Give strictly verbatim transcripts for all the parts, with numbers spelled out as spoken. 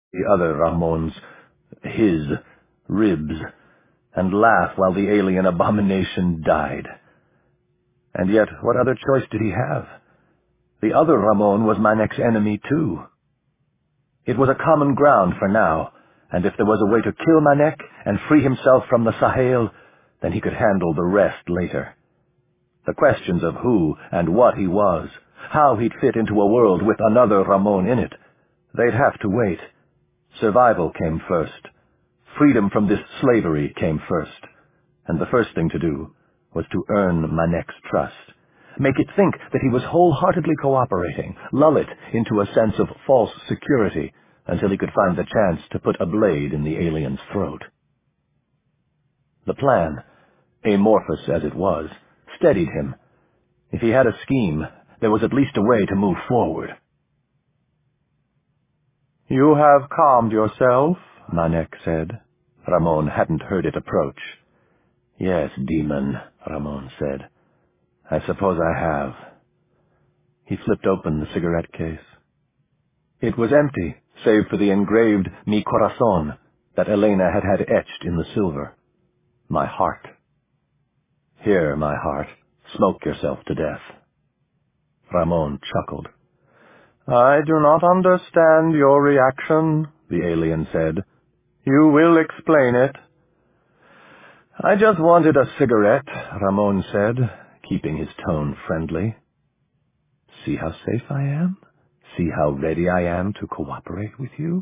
the other Ramon's, his, ribs, and laugh while the alien abomination died. And yet, what other choice did he have? The other Ramon was Manek's enemy, too. It was a common ground for now, and if there was a way to kill Manek and free himself from the Sahel, then he could handle the rest later. The questions of who and what he was, how he'd fit into a world with another Ramon in it, they'd have to wait. Survival came first. Freedom from this slavery came first. And the first thing to do was to earn Manek's trust. Make it think that he was wholeheartedly cooperating, lull it into a sense of false security until he could find the chance to put a blade in the alien's throat. The plan, amorphous as it was, steadied him. If he had a scheme, there was at least a way to move forward. "You have calmed yourself," Manek said. Ramon hadn't heard it approach. "Yes, demon," Ramon said. "I suppose I have." He flipped open the cigarette case. It was empty, save for the engraved Mi Corazon that Elena had had etched in the silver. My heart. "Here, my heart, smoke yourself to death." Ramon chuckled. "I do not understand your reaction," the alien said. "You will explain it." "I just wanted a cigarette," Ramon said, keeping his tone friendly. "See how safe I am? See how ready I am to cooperate with you?"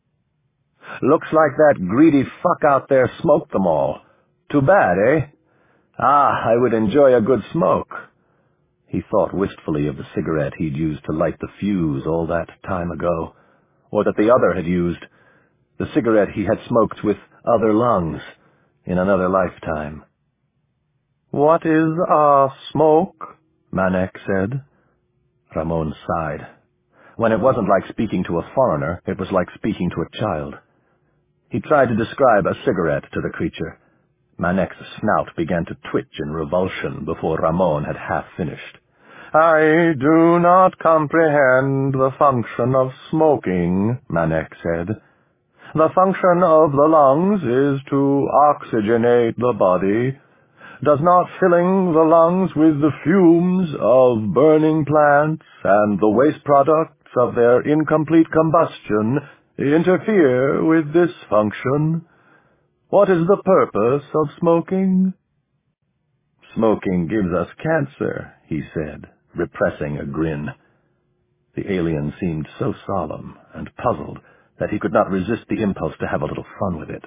"Looks like that greedy fuck out there smoked them all. Too bad, eh? Ah, I would enjoy a good smoke." He thought wistfully of the cigarette he'd used to light the fuse all that time ago, or that the other had used, the cigarette he had smoked with other lungs in another lifetime. "What is a smoke?" Manek said. Ramon sighed. When it wasn't like speaking to a foreigner, it was like speaking to a child. He tried to describe a cigarette to the creature. Manek's snout began to twitch in revulsion before Ramon had half finished. "I do not comprehend the function of smoking," Manek said. "The function of the lungs is to oxygenate the body. Does not filling the lungs with the fumes of burning plants and the waste products of their incomplete combustion interfere with this function? What is the purpose of smoking?" "Smoking gives us cancer," he said, repressing a grin. The alien seemed so solemn and puzzled that he could not resist the impulse to have a little fun with it.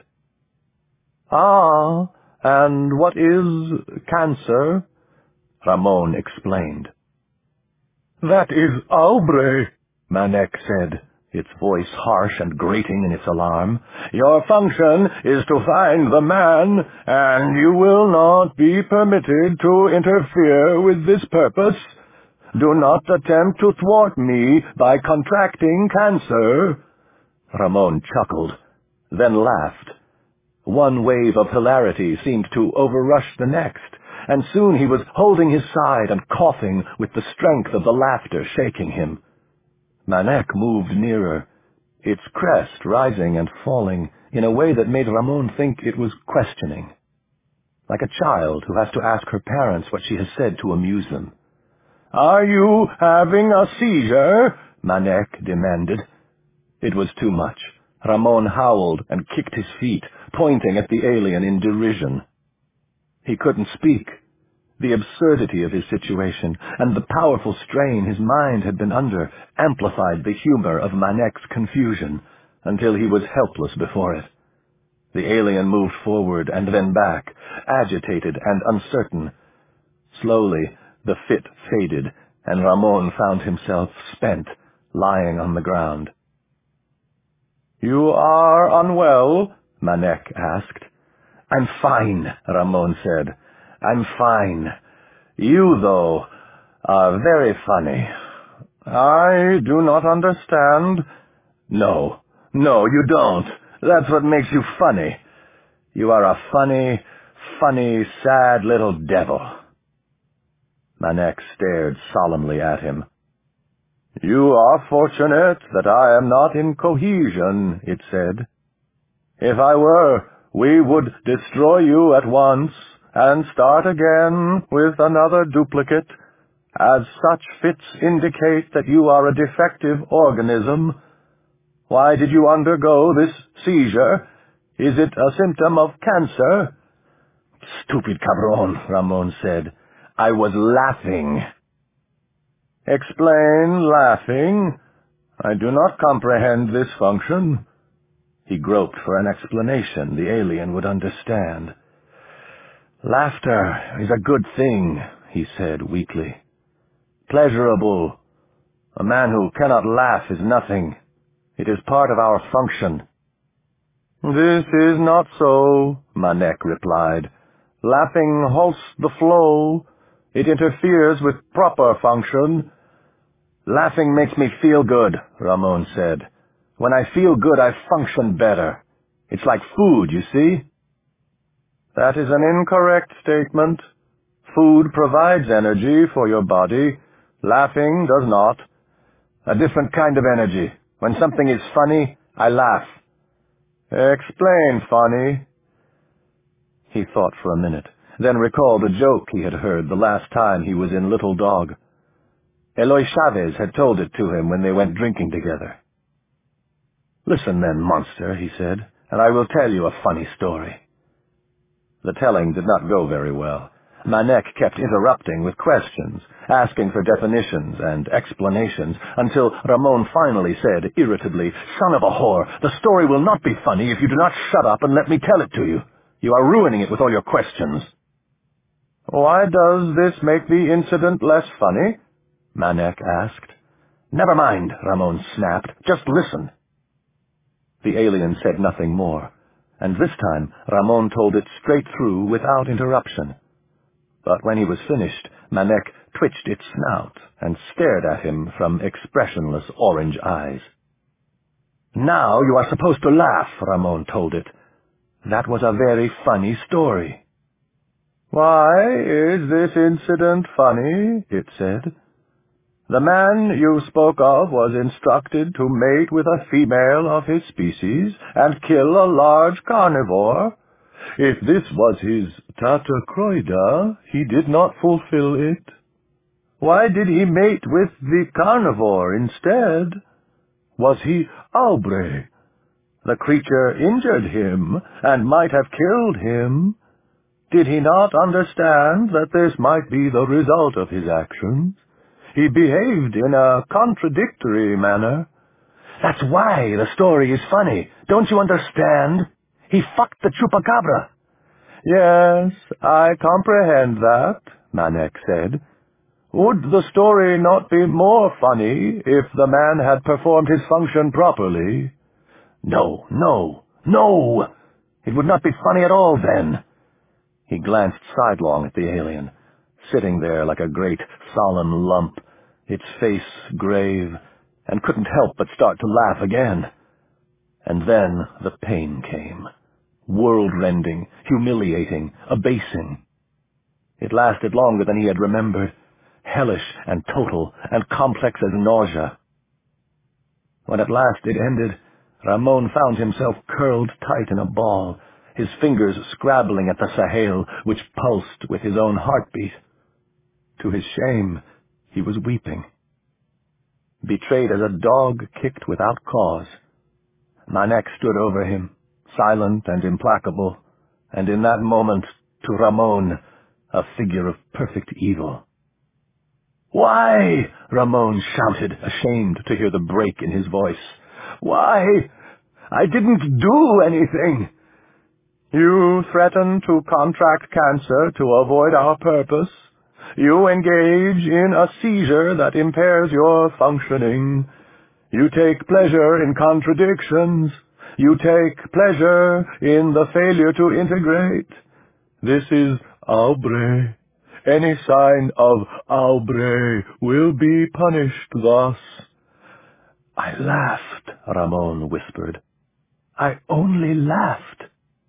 "Ah, and what is cancer?" Ramon explained. "That is Aubrey," Manek said, its voice harsh and grating in its alarm. "Your function is to find the man, and you will not be permitted to interfere with this purpose. Do not attempt to thwart me by contracting cancer." Ramon chuckled, then laughed. One wave of hilarity seemed to overrush the next, and soon he was holding his side and coughing with the strength of the laughter shaking him. Manek moved nearer, its crest rising and falling in a way that made Ramon think it was questioning, like a child who has to ask her parents what she has said to amuse them. "Are you having a seizure?" Manek demanded. It was too much. Ramon howled and kicked his feet, pointing at the alien in derision. He couldn't speak. The absurdity of his situation and the powerful strain his mind had been under amplified the humor of Manek's confusion until he was helpless before it. The alien moved forward and then back, agitated and uncertain. Slowly, the fit faded, and Ramon found himself spent, lying on the ground. "You are unwell?" Manek asked. "I'm fine," Ramon said. "I'm fine. You, though, are very funny." "I do not understand." "No, no, you don't. That's what makes you funny. You are a funny, funny, sad little devil." Manek stared solemnly at him. You are fortunate that I am not in cohesion, it said. If I were, we would destroy you at once and start again with another duplicate, as such fits indicate that you are a defective organism. Why did you undergo this seizure? Is it a symptom of cancer? Stupid cabron, Ramon said. I was laughing. Explain laughing. I do not comprehend this function. He groped for an explanation the alien would understand. Laughter is a good thing, he said weakly. Pleasurable. A man who cannot laugh is nothing. It is part of our function. This is not so, Manek replied. Laughing halts the flow. It interferes with proper function. Laughing makes me feel good, Ramon said. When I feel good, I function better. It's like food, you see? That is an incorrect statement. Food provides energy for your body. Laughing does not. A different kind of energy. When something is funny, I laugh. Explain funny. He thought for a minute, then recalled a joke he had heard the last time he was in Little Dog. Eloy Chavez had told it to him when they went drinking together. Listen then, monster, he said, and I will tell you a funny story. The telling did not go very well. Manek kept interrupting with questions, asking for definitions and explanations, until Ramon finally said irritably, Son of a whore, the story will not be funny if you do not shut up and let me tell it to you. You are ruining it with all your questions. Why does this make the incident less funny? Manek asked. Never mind, Ramon snapped. Just listen. The alien said nothing more, and this time Ramon told it straight through without interruption. But when he was finished, Manek twitched its snout and stared at him from expressionless orange eyes. Now you are supposed to laugh, Ramon told it. That was a very funny story. Why is this incident funny? It said. The man you spoke of was instructed to mate with a female of his species and kill a large carnivore. If this was his Tatacroida, he did not fulfill it. Why did he mate with the carnivore instead? Was he Aubrey? The creature injured him and might have killed him. Did he not understand that this might be the result of his actions? He behaved in a contradictory manner. That's why the story is funny. Don't you understand? He fucked the chupacabra. Yes, I comprehend that, Manek said. Would the story not be more funny if the man had performed his function properly? No, no, no! It would not be funny at all then. He glanced sidelong at the alien, sitting there like a great solemn lump, its face grave, and couldn't help but start to laugh again. And then the pain came, world-rending, humiliating, abasing. It lasted longer than he had remembered, hellish and total and complex as nausea. When at last it ended, Ramon found himself curled tight in a ball, his fingers scrabbling at the Sahel, which pulsed with his own heartbeat. To his shame, he was weeping. Betrayed as a dog kicked without cause, Manek stood over him, silent and implacable, and in that moment, to Ramon, a figure of perfect evil. "Why?" Ramon shouted, ashamed to hear the break in his voice. "Why? I didn't do anything." "You threaten to contract cancer to avoid our purpose. You engage in a seizure that impairs your functioning. You take pleasure in contradictions. You take pleasure in the failure to integrate. This is Aubrey. Any sign of Aubrey will be punished thus." "I laughed," Ramon whispered. "I only laughed."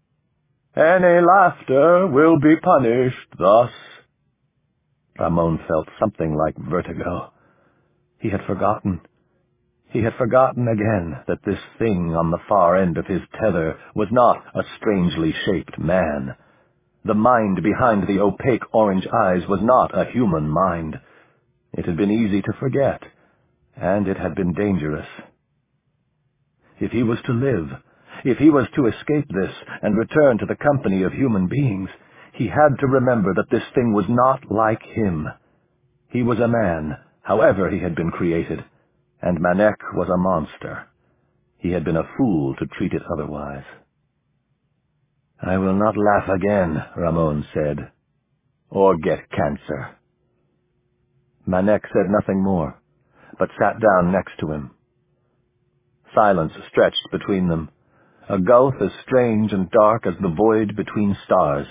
"Any laughter will be punished thus." Ramon felt something like vertigo. He had forgotten. He had forgotten again that this thing on the far end of his tether was not a strangely shaped man. The mind behind the opaque orange eyes was not a human mind. It had been easy to forget, and it had been dangerous. If he was to live, if he was to escape this and return to the company of human beings, he had to remember that this thing was not like him. He was a man, however he had been created, and Manek was a monster. He had been a fool to treat it otherwise. "I will not laugh again," Ramon said, "or get cancer." Manek said nothing more, but sat down next to him. Silence stretched between them, a gulf as strange and dark as the void between stars.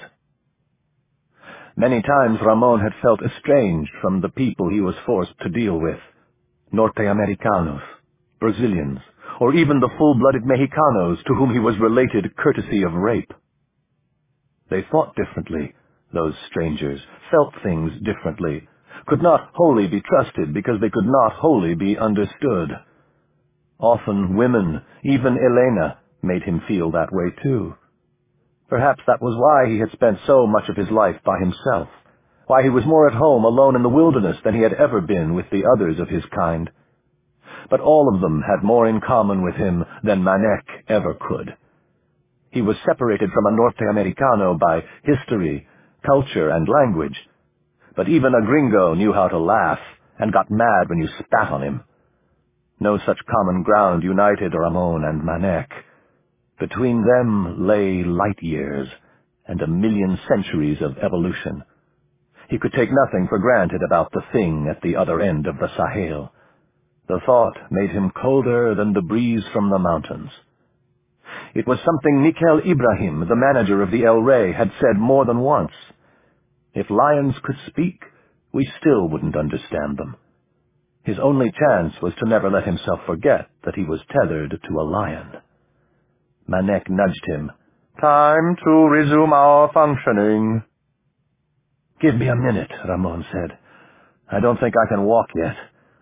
Many times Ramon had felt estranged from the people he was forced to deal with, Norte Americanos, Brazilians, or even the full-blooded Mexicanos to whom he was related courtesy of rape. They thought differently, those strangers, felt things differently, could not wholly be trusted because they could not wholly be understood. Often women, even Elena, made him feel that way too. Perhaps that was why he had spent so much of his life by himself, why he was more at home alone in the wilderness than he had ever been with the others of his kind. But all of them had more in common with him than Manek ever could. He was separated from a Norte Americano by history, culture, and language, but even a gringo knew how to laugh and got mad when you spat on him. No such common ground united Ramon and Manek. Between them lay light years and a million centuries of evolution. He could take nothing for granted about the thing at the other end of the Sahel. The thought made him colder than the breeze from the mountains. It was something Nikel Ibrahim, the manager of the El Rey, had said more than once. If lions could speak, we still wouldn't understand them. His only chance was to never let himself forget that he was tethered to a lion. Manek nudged him. "Time to resume our functioning." "Give me a minute," Ramon said. "I don't think I can walk yet."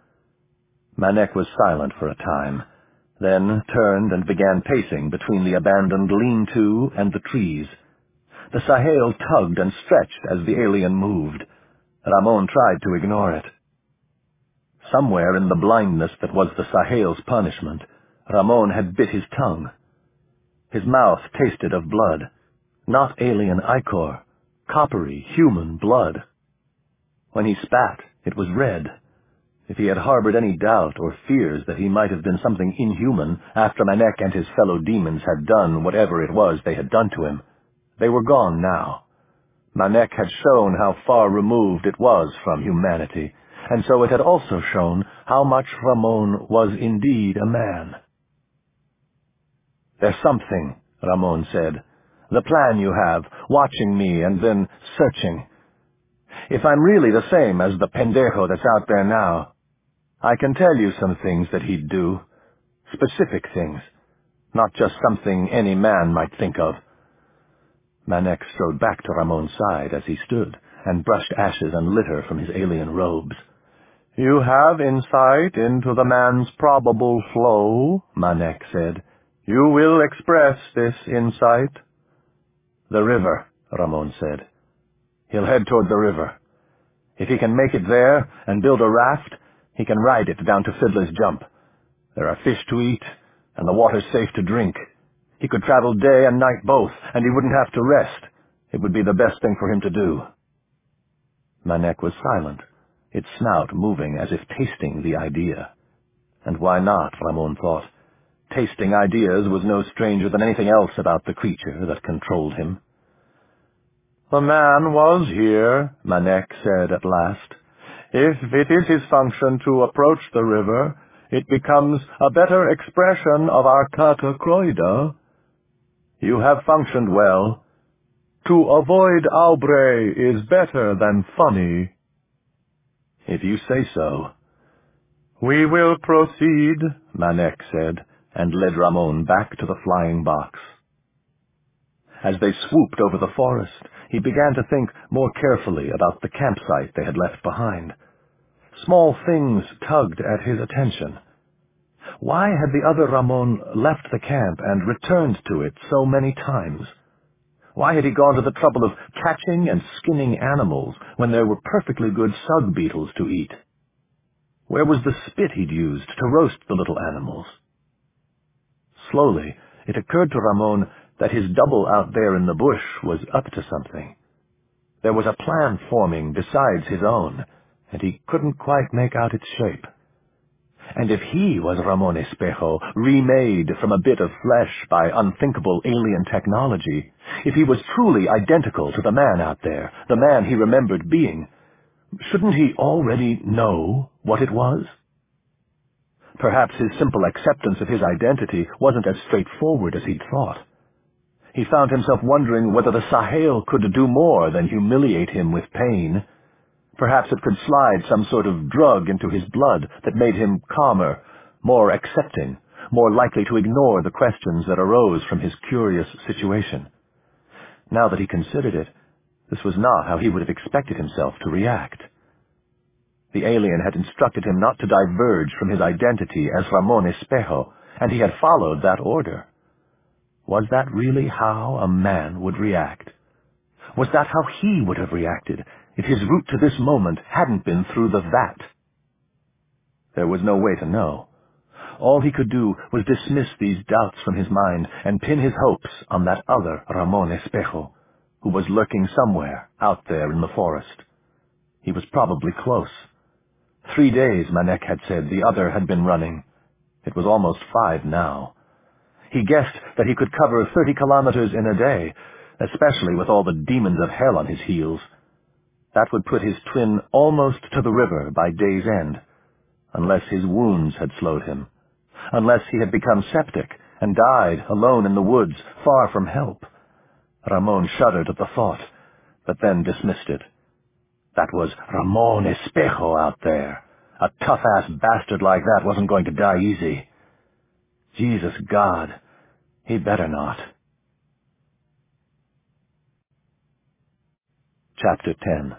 Manek was silent for a time, then turned and began pacing between the abandoned lean-to and the trees. The Sahel tugged and stretched as the alien moved. Ramon tried to ignore it. Somewhere in the blindness that was the Sahel's punishment, Ramon had bit his tongue. His mouth tasted of blood, not alien ichor, coppery, human blood. When he spat, it was red. If he had harbored any doubt or fears that he might have been something inhuman after Manek and his fellow demons had done whatever it was they had done to him, they were gone now. Manek had shown how far removed it was from humanity, and so it had also shown how much Ramon was indeed a man. "There's something," Ramon said. "The plan you have, watching me and then searching. If I'm really the same as the pendejo that's out there now, I can tell you some things that he'd do. Specific things. Not just something any man might think of." Manek strode back to Ramon's side as he stood and brushed ashes and litter from his alien robes. "You have insight into the man's probable flow," Manek said. "You will express this insight." "The river," Ramon said. "He'll head toward the river. If he can make it there and build a raft, he can ride it down to Fiddler's Jump. There are fish to eat, and the water's safe to drink. He could travel day and night both, and he wouldn't have to rest. It would be the best thing for him to do." Manek was silent, its snout moving as if tasting the idea. And why not, Ramon thought. Tasting ideas was no stranger than anything else about the creature that controlled him. "The man was here," Manek said at last. "If it is his function to approach the river, it becomes a better expression of our kata kroida. You have functioned well. To avoid Aubrey is better than funny." "If you say so." "We will proceed," Manek said, and led Ramon back to the flying box. As they swooped over the forest, he began to think more carefully about the campsite they had left behind. Small things tugged at his attention. Why had the other Ramon left the camp and returned to it so many times? Why had he gone to the trouble of catching and skinning animals when there were perfectly good sug beetles to eat? Where was the spit he'd used to roast the little animals? Slowly, it occurred to Ramon that his double out there in the bush was up to something. There was a plan forming besides his own, and he couldn't quite make out its shape. And if he was Ramon Espejo, remade from a bit of flesh by unthinkable alien technology, if he was truly identical to the man out there, the man he remembered being, shouldn't he already know what it was? Perhaps his simple acceptance of his identity wasn't as straightforward as he'd thought. He found himself wondering whether the Sahel could do more than humiliate him with pain. Perhaps it could slide some sort of drug into his blood that made him calmer, more accepting, more likely to ignore the questions that arose from his curious situation. Now that he considered it, this was not how he would have expected himself to react. The alien had instructed him not to diverge from his identity as Ramon Espejo, and he had followed that order. Was that really how a man would react? Was that how he would have reacted if his route to this moment hadn't been through the vat? There was no way to know. All he could do was dismiss these doubts from his mind and pin his hopes on that other Ramon Espejo, who was lurking somewhere out there in the forest. He was probably close. Three days, Manek had said, the other had been running. It was almost five now. He guessed that he could cover thirty kilometers in a day, especially with all the demons of hell on his heels. That would put his twin almost to the river by day's end, unless his wounds had slowed him, unless he had become septic and died alone in the woods, far from help. Ramon shuddered at the thought, but then dismissed it. That was Ramon Espejo out there. A tough-ass bastard like that wasn't going to die easy. Jesus God, he'd better not. Chapter ten.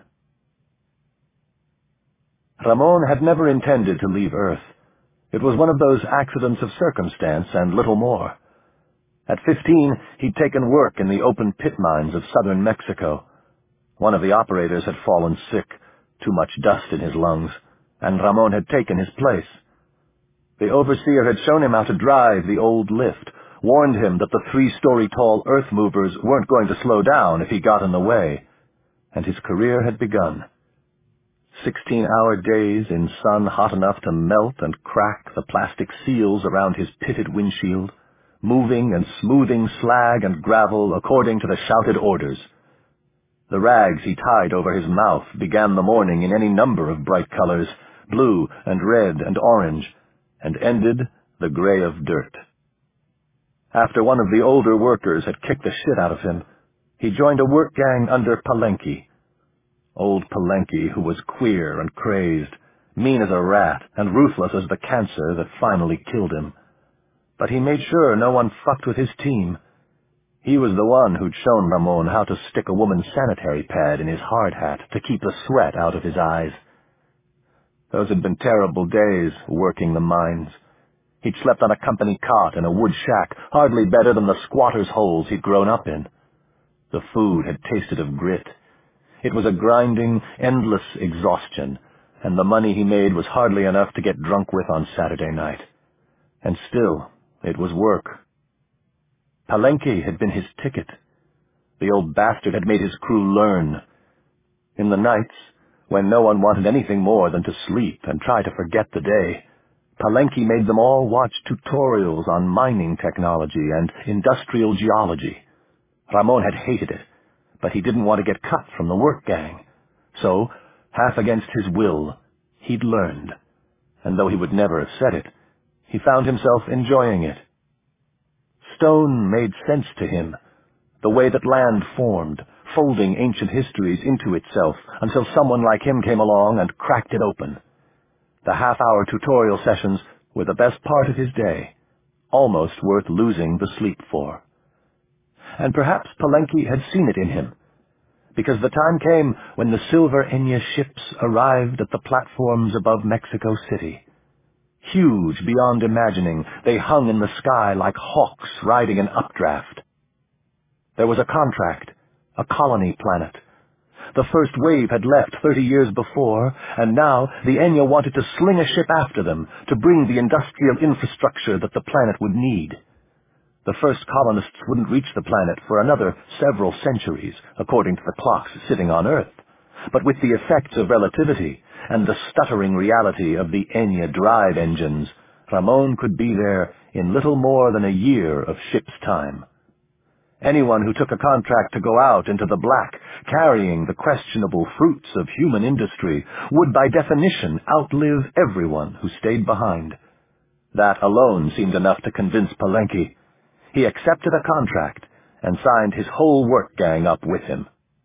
Ramon had never intended to leave Earth. It was one of those accidents of circumstance and little more. At fifteen, he'd taken work in the open pit mines of southern Mexico. One of the operators had fallen sick, too much dust in his lungs, and Ramon had taken his place. The overseer had shown him how to drive the old lift, warned him that the three-story tall earth movers weren't going to slow down if he got in the way, and his career had begun. Sixteen-hour days in sun hot enough to melt and crack the plastic seals around his pitted windshield, moving and smoothing slag and gravel according to the shouted orders. The rags he tied over his mouth began the morning in any number of bright colors, blue and red and orange, and ended the gray of dirt. After one of the older workers had kicked the shit out of him, he joined a work gang under Palenque. Old Palenque, who was queer and crazed, mean as a rat and ruthless as the cancer that finally killed him. But he made sure no one fucked with his team. He was the one who'd shown Ramon how to stick a woman's sanitary pad in his hard hat to keep the sweat out of his eyes. Those had been terrible days, working the mines. He'd slept on a company cot in a wood shack, hardly better than the squatter's holes he'd grown up in. The food had tasted of grit. It was a grinding, endless exhaustion, and the money he made was hardly enough to get drunk with on Saturday night. And still, it was work. Palenque had been his ticket. The old bastard had made his crew learn. In the nights, when no one wanted anything more than to sleep and try to forget the day, Palenque made them all watch tutorials on mining technology and industrial geology. Ramon had hated it, but he didn't want to get cut from the work gang. So, half against his will, he'd learned. And though he would never have said it, he found himself enjoying it. Stone made sense to him, the way that land formed, folding ancient histories into itself until someone like him came along and cracked it open. The half-hour tutorial sessions were the best part of his day, almost worth losing the sleep for. And perhaps Palenque had seen it in him, because the time came when the Silver Enya ships arrived at the platforms above Mexico City. Huge beyond imagining, they hung in the sky like hawks riding an updraft. There was a contract, a colony planet. The first wave had left thirty years before, and now the Enya wanted to sling a ship after them to bring the industrial infrastructure that the planet would need. The first colonists wouldn't reach the planet for another several centuries, according to the clocks sitting on Earth. But with the effects of relativity and the stuttering reality of the Enya drive engines, Ramon could be there in little more than a year of ship's time. Anyone who took a contract to go out into the black, carrying the questionable fruits of human industry, would by definition outlive everyone who stayed behind. That alone seemed enough to convince Palenque. He accepted a contract and signed his whole work gang up with him.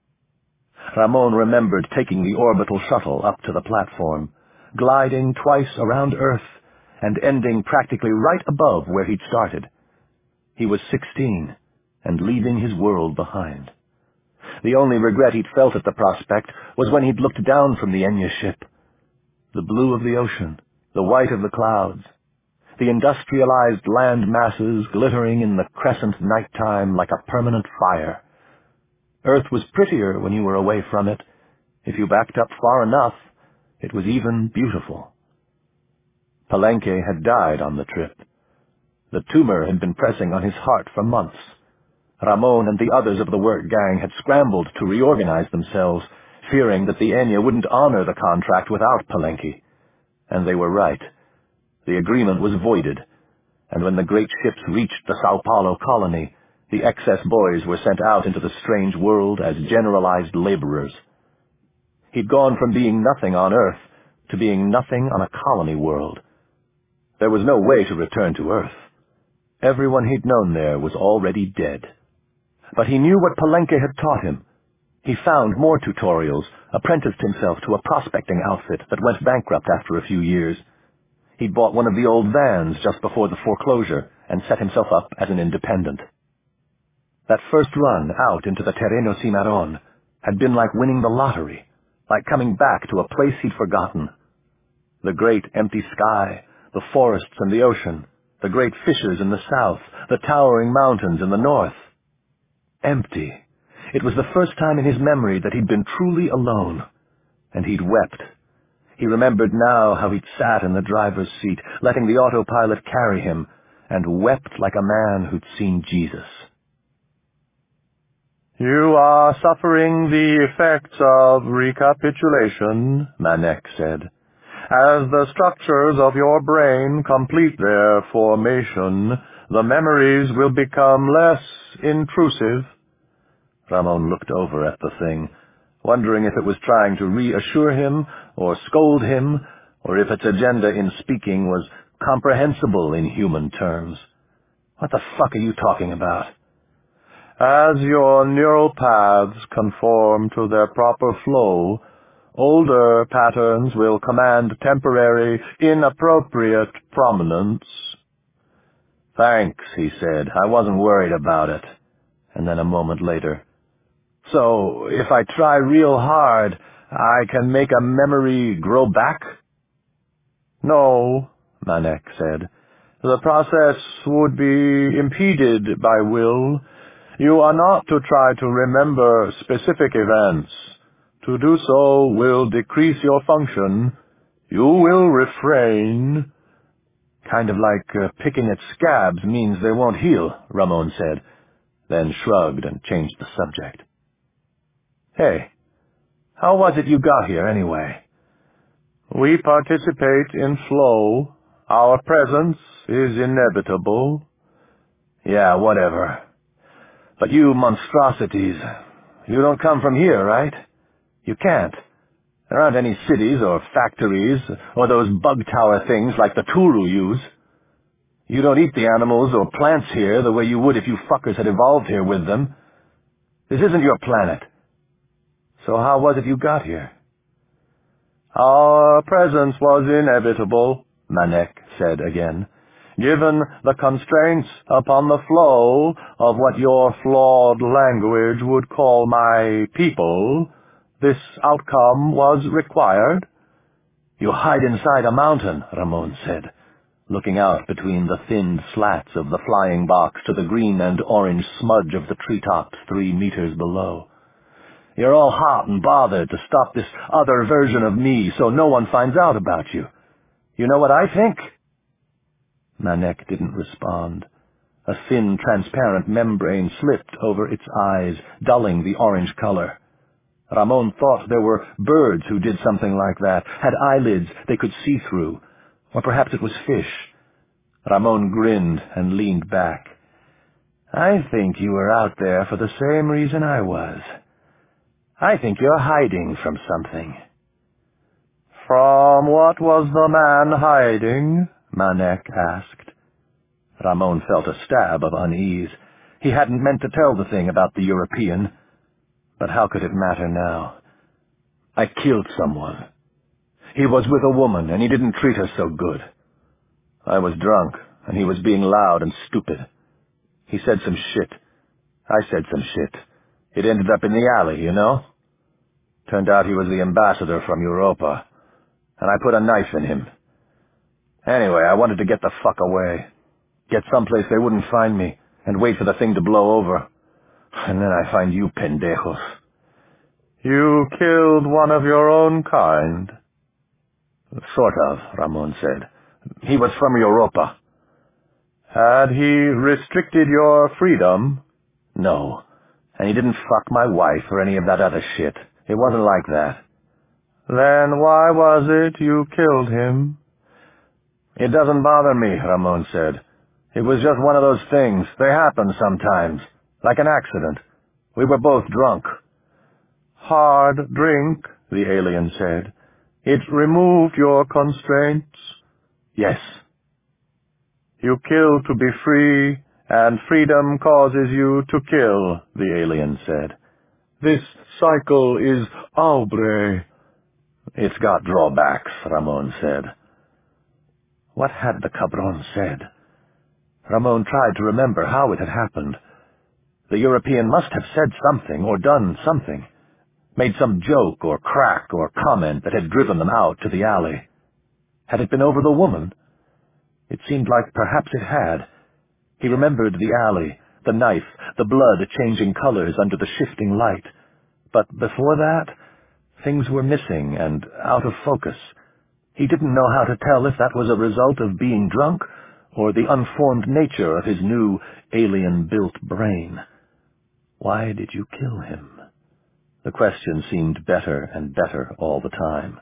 Ramon remembered taking the orbital shuttle up to the platform, gliding twice around Earth, and ending practically right above where he'd started. He was sixteen, and leaving his world behind. The only regret he'd felt at the prospect was when he'd looked down from the Enya ship. The blue of the ocean, the white of the clouds, the industrialized land masses glittering in the crescent nighttime like a permanent fire. Earth was prettier when you were away from it. If you backed up far enough, it was even beautiful. Palenque had died on the trip. The tumor had been pressing on his heart for months. Ramon and the others of the work gang had scrambled to reorganize themselves, fearing that the Enya wouldn't honor the contract without Palenque. And they were right. The agreement was voided, and when the great ships reached the Sao Paulo colony, the excess boys were sent out into the strange world as generalized laborers. He'd gone from being nothing on Earth to being nothing on a colony world. There was no way to return to Earth. Everyone he'd known there was already dead. But he knew what Palenque had taught him. He found more tutorials, apprenticed himself to a prospecting outfit that went bankrupt after a few years. He'd bought one of the old vans just before the foreclosure and set himself up as an independent. That first run out into the Terreno Cimarron had been like winning the lottery, like coming back to a place he'd forgotten. The great empty sky, the forests and the ocean, the great fissures in the south, the towering mountains in the north. Empty. It was the first time in his memory that he'd been truly alone, and he'd wept. He remembered now how he'd sat in the driver's seat, letting the autopilot carry him, and wept like a man who'd seen Jesus. "You are suffering the effects of recapitulation," Manek said. "As the structures of your brain complete their formation, the memories will become less intrusive." Ramon looked over at the thing, wondering if it was trying to reassure him or scold him, or if its agenda in speaking was comprehensible in human terms. "What the fuck are you talking about?" "As your neural paths conform to their proper flow, older patterns will command temporary, inappropriate prominence." "Thanks," he said. "I wasn't worried about it." And then a moment later, "So, if I try real hard, I can make a memory grow back?" "No," Manek said. "The process would be impeded by will. You are not to try to remember specific events. To do so will decrease your function. You will refrain." "Kind of like uh, picking at scabs means they won't heal," Ramon said, then shrugged and changed the subject. "Hey, how was it you got here anyway?" "We participate in flow. Our presence is inevitable." "Yeah, whatever. But you monstrosities, you don't come from here, right? You can't. There aren't any cities or factories or those bug tower things like the Turu use. You don't eat the animals or plants here the way you would if you fuckers had evolved here with them. This isn't your planet. So how was it you got here?" "Our presence was inevitable," Manek said again. Given the constraints upon the flow of what your flawed language would call my people, this outcome was required. You hide inside a mountain, Ramon said, looking out between the thinned slats of the flying box to the green and orange smudge of the treetops three meters below. You're all hot and bothered to stop this other version of me so no one finds out about you. You know what I think? Manek didn't respond. A thin, transparent membrane slipped over its eyes, dulling the orange color. Ramon thought there were birds who did something like that, had eyelids they could see through. Or perhaps it was fish. Ramon grinned and leaned back. I think you were out there for the same reason I was. I think you're hiding from something. From what was the man hiding? Manek asked. Ramon felt a stab of unease. He hadn't meant to tell the thing about the European. But how could it matter now? I killed someone. He was with a woman, and he didn't treat her so good. I was drunk, and he was being loud and stupid. He said some shit. I said some shit. It ended up in the alley, you know? Turned out he was the ambassador from Europa, and I put a knife in him. Anyway, I wanted to get the fuck away. Get someplace they wouldn't find me, and wait for the thing to blow over. And then I find you pendejos. You killed one of your own kind? Sort of, Ramon said. He was from Europa. Had he restricted your freedom? No. And he didn't fuck my wife or any of that other shit. It wasn't like that. Then why was it you killed him? It doesn't bother me, Ramon said. It was just one of those things. They happen sometimes. Like an accident. We were both drunk. Hard drink, the alien said. It removed your constraints? Yes. You kill to be free, and freedom causes you to kill, the alien said. This cycle is aubre. It's got drawbacks, Ramon said. What had the cabron said? Ramon tried to remember how it had happened. The European must have said something or done something, made some joke or crack or comment that had driven them out to the alley. Had it been over the woman? It seemed like perhaps it had. He remembered the alley, the knife, the blood changing colors under the shifting light. But before that, things were missing and out of focus. He didn't know how to tell if that was a result of being drunk or the unformed nature of his new alien-built brain. Why did you kill him? The question seemed better and better all the time.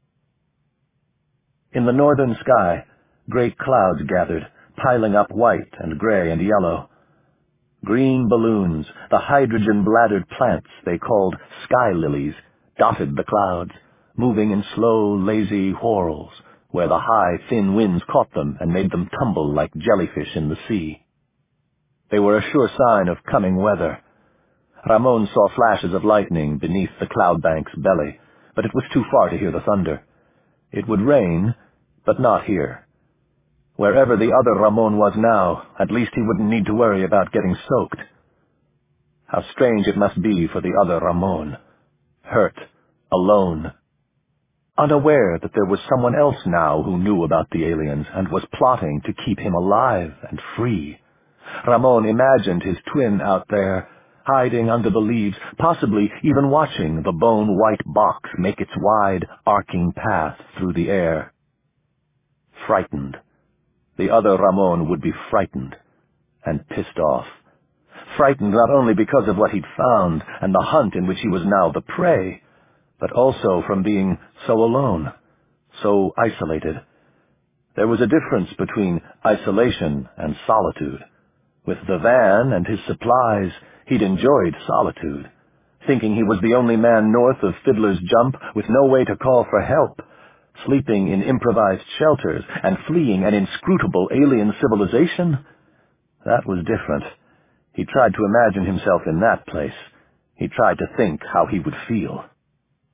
In the northern sky, great clouds gathered, piling up white and gray and yellow. Green balloons, the hydrogen-bladdered plants they called sky lilies, dotted the clouds, moving in slow, lazy whorls, where the high, thin winds caught them and made them tumble like jellyfish in the sea. They were a sure sign of coming weather. Ramon saw flashes of lightning beneath the cloud bank's belly, but it was too far to hear the thunder. It would rain, but not here. Wherever the other Ramon was now, at least he wouldn't need to worry about getting soaked. How strange it must be for the other Ramon. Hurt, alone, unaware that there was someone else now who knew about the aliens and was plotting to keep him alive and free. Ramon imagined his twin out there, hiding under the leaves, possibly even watching the bone-white box make its wide, arcing path through the air. Frightened. The other Ramon would be frightened and pissed off. Frightened not only because of what he'd found and the hunt in which he was now the prey, but also from being so alone, so isolated. There was a difference between isolation and solitude. With the van and his supplies, he'd enjoyed solitude, thinking he was the only man north of Fiddler's Jump with no way to call for help, sleeping in improvised shelters and fleeing an inscrutable alien civilization. That was different. He tried to imagine himself in that place. He tried to think how he would feel.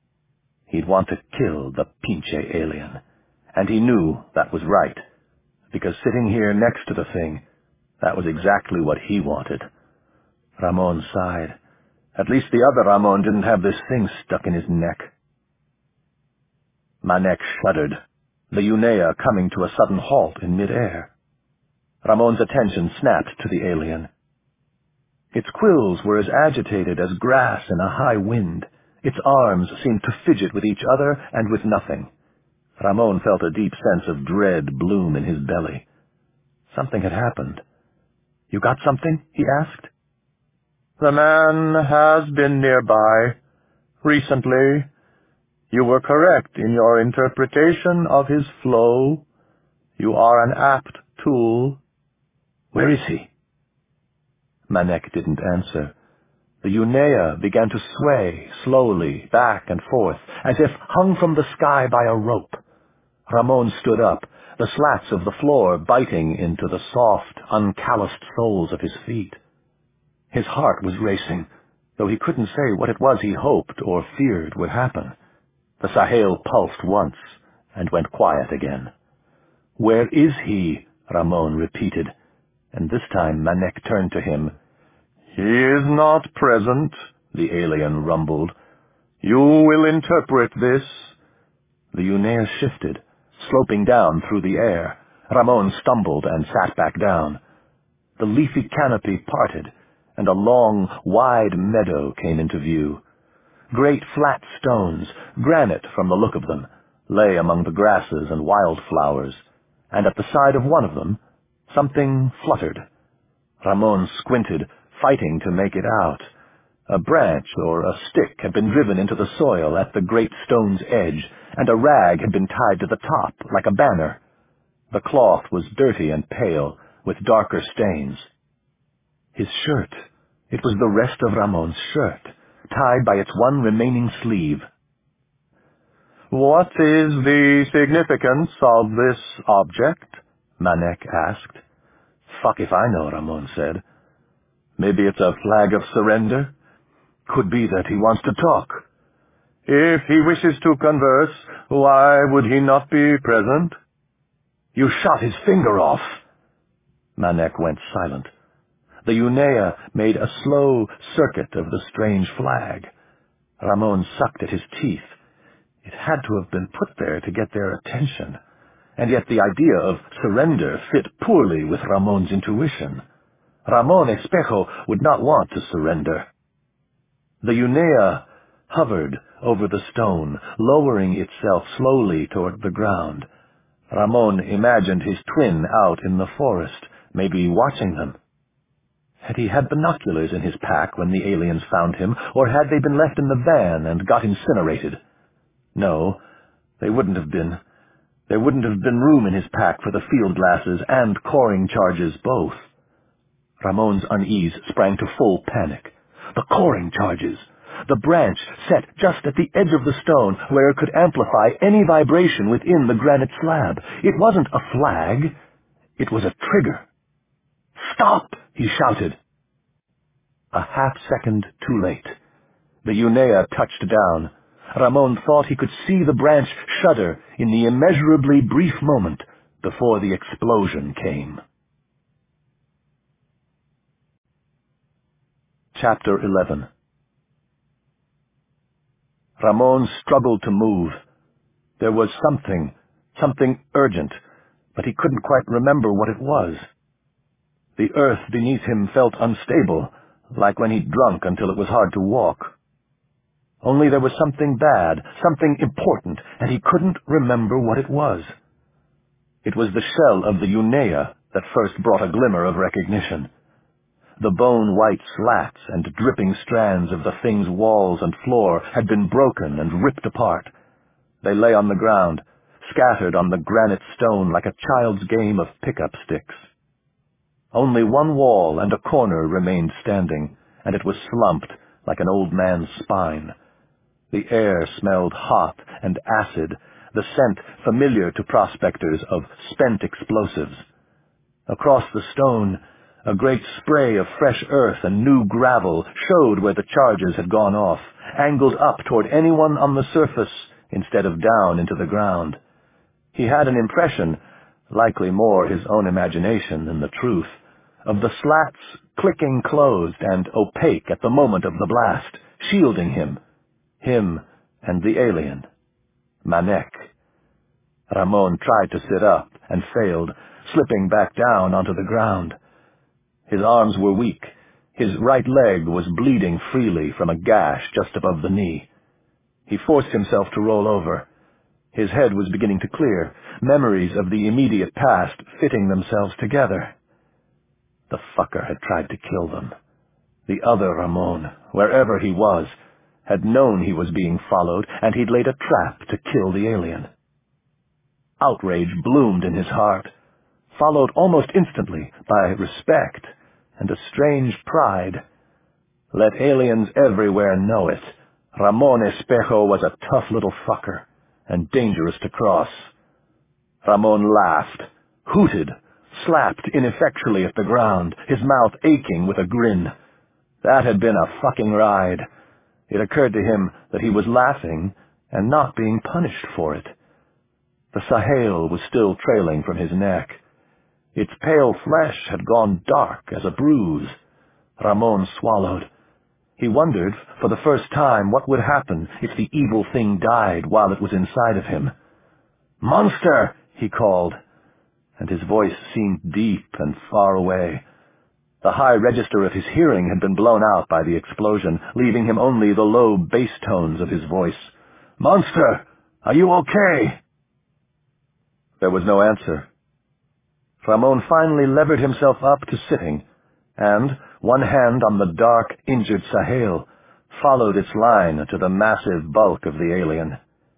He'd want to kill the pinche alien, and he knew that was right. because sitting here next to the thing, that was exactly what he wanted. Ramon sighed. At least the other Ramon didn't have this thing stuck in his neck. Manek shuddered, the Unea coming to a sudden halt in midair. Ramon's attention snapped to the alien. Its quills were as agitated as grass in a high wind. Its arms seemed to fidget with each other and with nothing. Ramon felt a deep sense of dread bloom in his belly. Something had happened. "You got something?" he asked. "The man has been nearby. Recently. You were correct in your interpretation of his flow. You are an apt tool." "Where is he?" Manek didn't answer. The Unea began to sway slowly back and forth, as if hung from the sky by a rope. Ramon stood up, the slats of the floor biting into the soft, uncalloused soles of his feet. His heart was racing, though he couldn't say what it was he hoped or feared would happen. The Sahel pulsed once, and went quiet again. "Where is he?" Ramon repeated, and this time Manek turned to him. "He is not present," the alien rumbled. "You will interpret this." The Unea shifted, sloping down through the air. Ramon stumbled and sat back down. The leafy canopy parted, and a long, wide meadow came into view. Great flat stones, granite from the look of them, lay among the grasses and wildflowers, and at the side of one of them, something fluttered. Ramon squinted, fighting to make it out. A branch or a stick had been driven into the soil at the great stone's edge, and a rag had been tied to the top, like a banner. The cloth was dirty and pale, with darker stains. His shirt. It was the rest of Ramon's shirt, tied by its one remaining sleeve. "What is the significance of this object?" Manek asked. "Fuck if I know," Ramon said. "Maybe it's a flag of surrender? Could be that he wants to talk." "If he wishes to converse, why would he not be present?" "You shot his finger off." Manek went silent. The Unea made a slow circuit of the strange flag. Ramon sucked at his teeth. It had to have been put there to get their attention, and yet the idea of surrender fit poorly with Ramon's intuition. Ramon Espejo would not want to surrender. The Unea hovered over the stone, lowering itself slowly toward the ground. Ramon imagined his twin out in the forest, maybe watching them. Had he had binoculars in his pack when the aliens found him, or had they been left in the van and got incinerated? No, they wouldn't have been. There wouldn't have been room in his pack for the field glasses and coring charges both. Ramon's unease sprang to full panic. The coring charges! The branch set just at the edge of the stone where it could amplify any vibration within the granite slab. It wasn't a flag. It was a trigger. "Stop!" he shouted. A half-second too late. The Unea touched down. Ramon thought he could see the branch shudder in the immeasurably brief moment before the explosion came. Chapter eleven. Ramon struggled to move. There was something, something urgent, but he couldn't quite remember what it was. The earth beneath him felt unstable, like when he'd drunk until it was hard to walk. Only there was something bad, something important, and he couldn't remember what it was. It was the shell of the Unea that first brought a glimmer of recognition. The bone-white slats and dripping strands of the thing's walls and floor had been broken and ripped apart. They lay on the ground, scattered on the granite stone like a child's game of pick-up sticks. Only one wall and a corner remained standing, and it was slumped like an old man's spine. The air smelled hot and acid, the scent familiar to prospectors of spent explosives. Across the stone, a great spray of fresh earth and new gravel showed where the charges had gone off, angled up toward anyone on the surface instead of down into the ground. He had an impression, likely more his own imagination than the truth, of the slats clicking closed and opaque at the moment of the blast, shielding him, him and the alien, Manek. Ramon tried to sit up and failed, slipping back down onto the ground. His arms were weak. His right leg was bleeding freely from a gash just above the knee. He forced himself to roll over. His head was beginning to clear, memories of the immediate past fitting themselves together. The fucker had tried to kill them. The other Ramon, wherever he was, had known he was being followed, and he'd laid a trap to kill the alien. Outrage bloomed in his heart, followed almost instantly by respect and a strange pride. Let aliens everywhere know it. Ramon Espejo was a tough little fucker, and dangerous to cross. Ramon laughed, hooted, slapped ineffectually at the ground, his mouth aching with a grin. That had been a fucking ride. It occurred to him that he was laughing and not being punished for it. The Sahel was still trailing from his neck. Its pale flesh had gone dark as a bruise. Ramon swallowed. He wondered, for the first time, what would happen if the evil thing died while it was inside of him. "Monster!" he called, and his voice seemed deep and far away. The high register of his hearing had been blown out by the explosion, leaving him only the low bass tones of his voice. "Monster! Are you okay?" There was no answer. Ramon finally levered himself up to sitting, and, one hand on the dark, injured Sahel, followed its line to the massive bulk of the alien.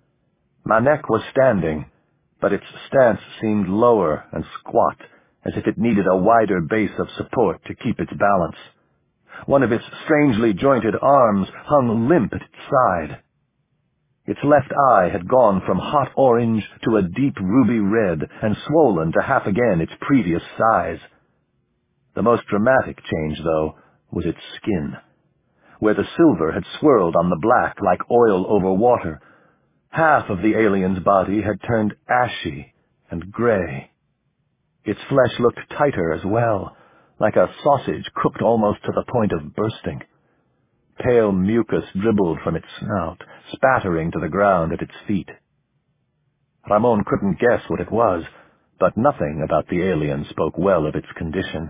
Manek was standing, but its stance seemed lower and squat, as if it needed a wider base of support to keep its balance. One of its strangely jointed arms hung limp at its side. Its left eye had gone from hot orange to a deep ruby red and swollen to half again its previous size. The most dramatic change, though, was its skin. Where the silver had swirled on the black like oil over water, half of the alien's body had turned ashy and gray. Its flesh looked tighter as well, like a sausage cooked almost to the point of bursting. Pale mucus dribbled from its snout, spattering to the ground at its feet. Ramon couldn't guess what it was, but nothing about the alien spoke well of its condition.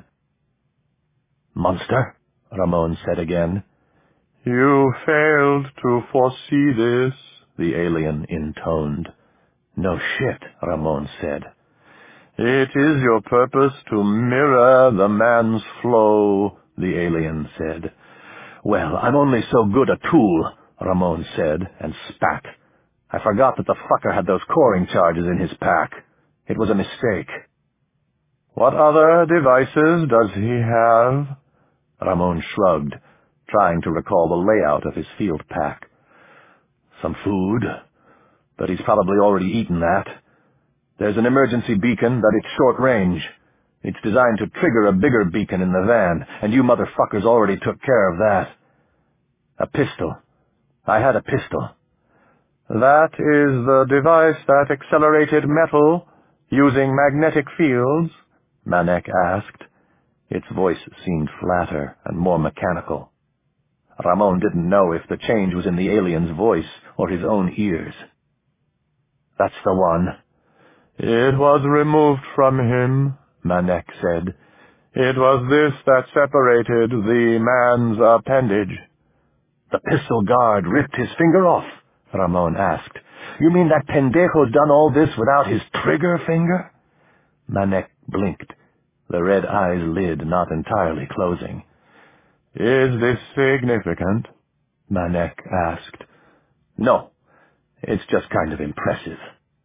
"Monster," Ramon said again. "You failed to foresee this," the alien intoned. "No shit," Ramon said. "It is your purpose to mirror the man's flow," the alien said. "Well, I'm only so good a tool," Ramon said, and spat. "I forgot that the fucker had those coring charges in his pack. It was a mistake." "What other devices does he have?" Ramon shrugged, trying to recall the layout of his field pack. "Some food, but he's probably already eaten that. There's an emergency beacon, but it's short range. It's designed to trigger a bigger beacon in the van, and you motherfuckers already took care of that. A pistol. I had a pistol." "That is the device that accelerated metal using magnetic fields?" Manek asked. Its voice seemed flatter and more mechanical. Ramon didn't know if the change was in the alien's voice or his own ears. "That's the one." "It was removed from him," Manek said. "It was this that separated the man's appendage." "The pistol guard ripped his finger off?" Ramon asked. "You mean that pendejo's done all this without his trigger finger?" Manek blinked, the red eyes lid not entirely closing. "Is this significant?" Manek asked. "No, it's just kind of impressive."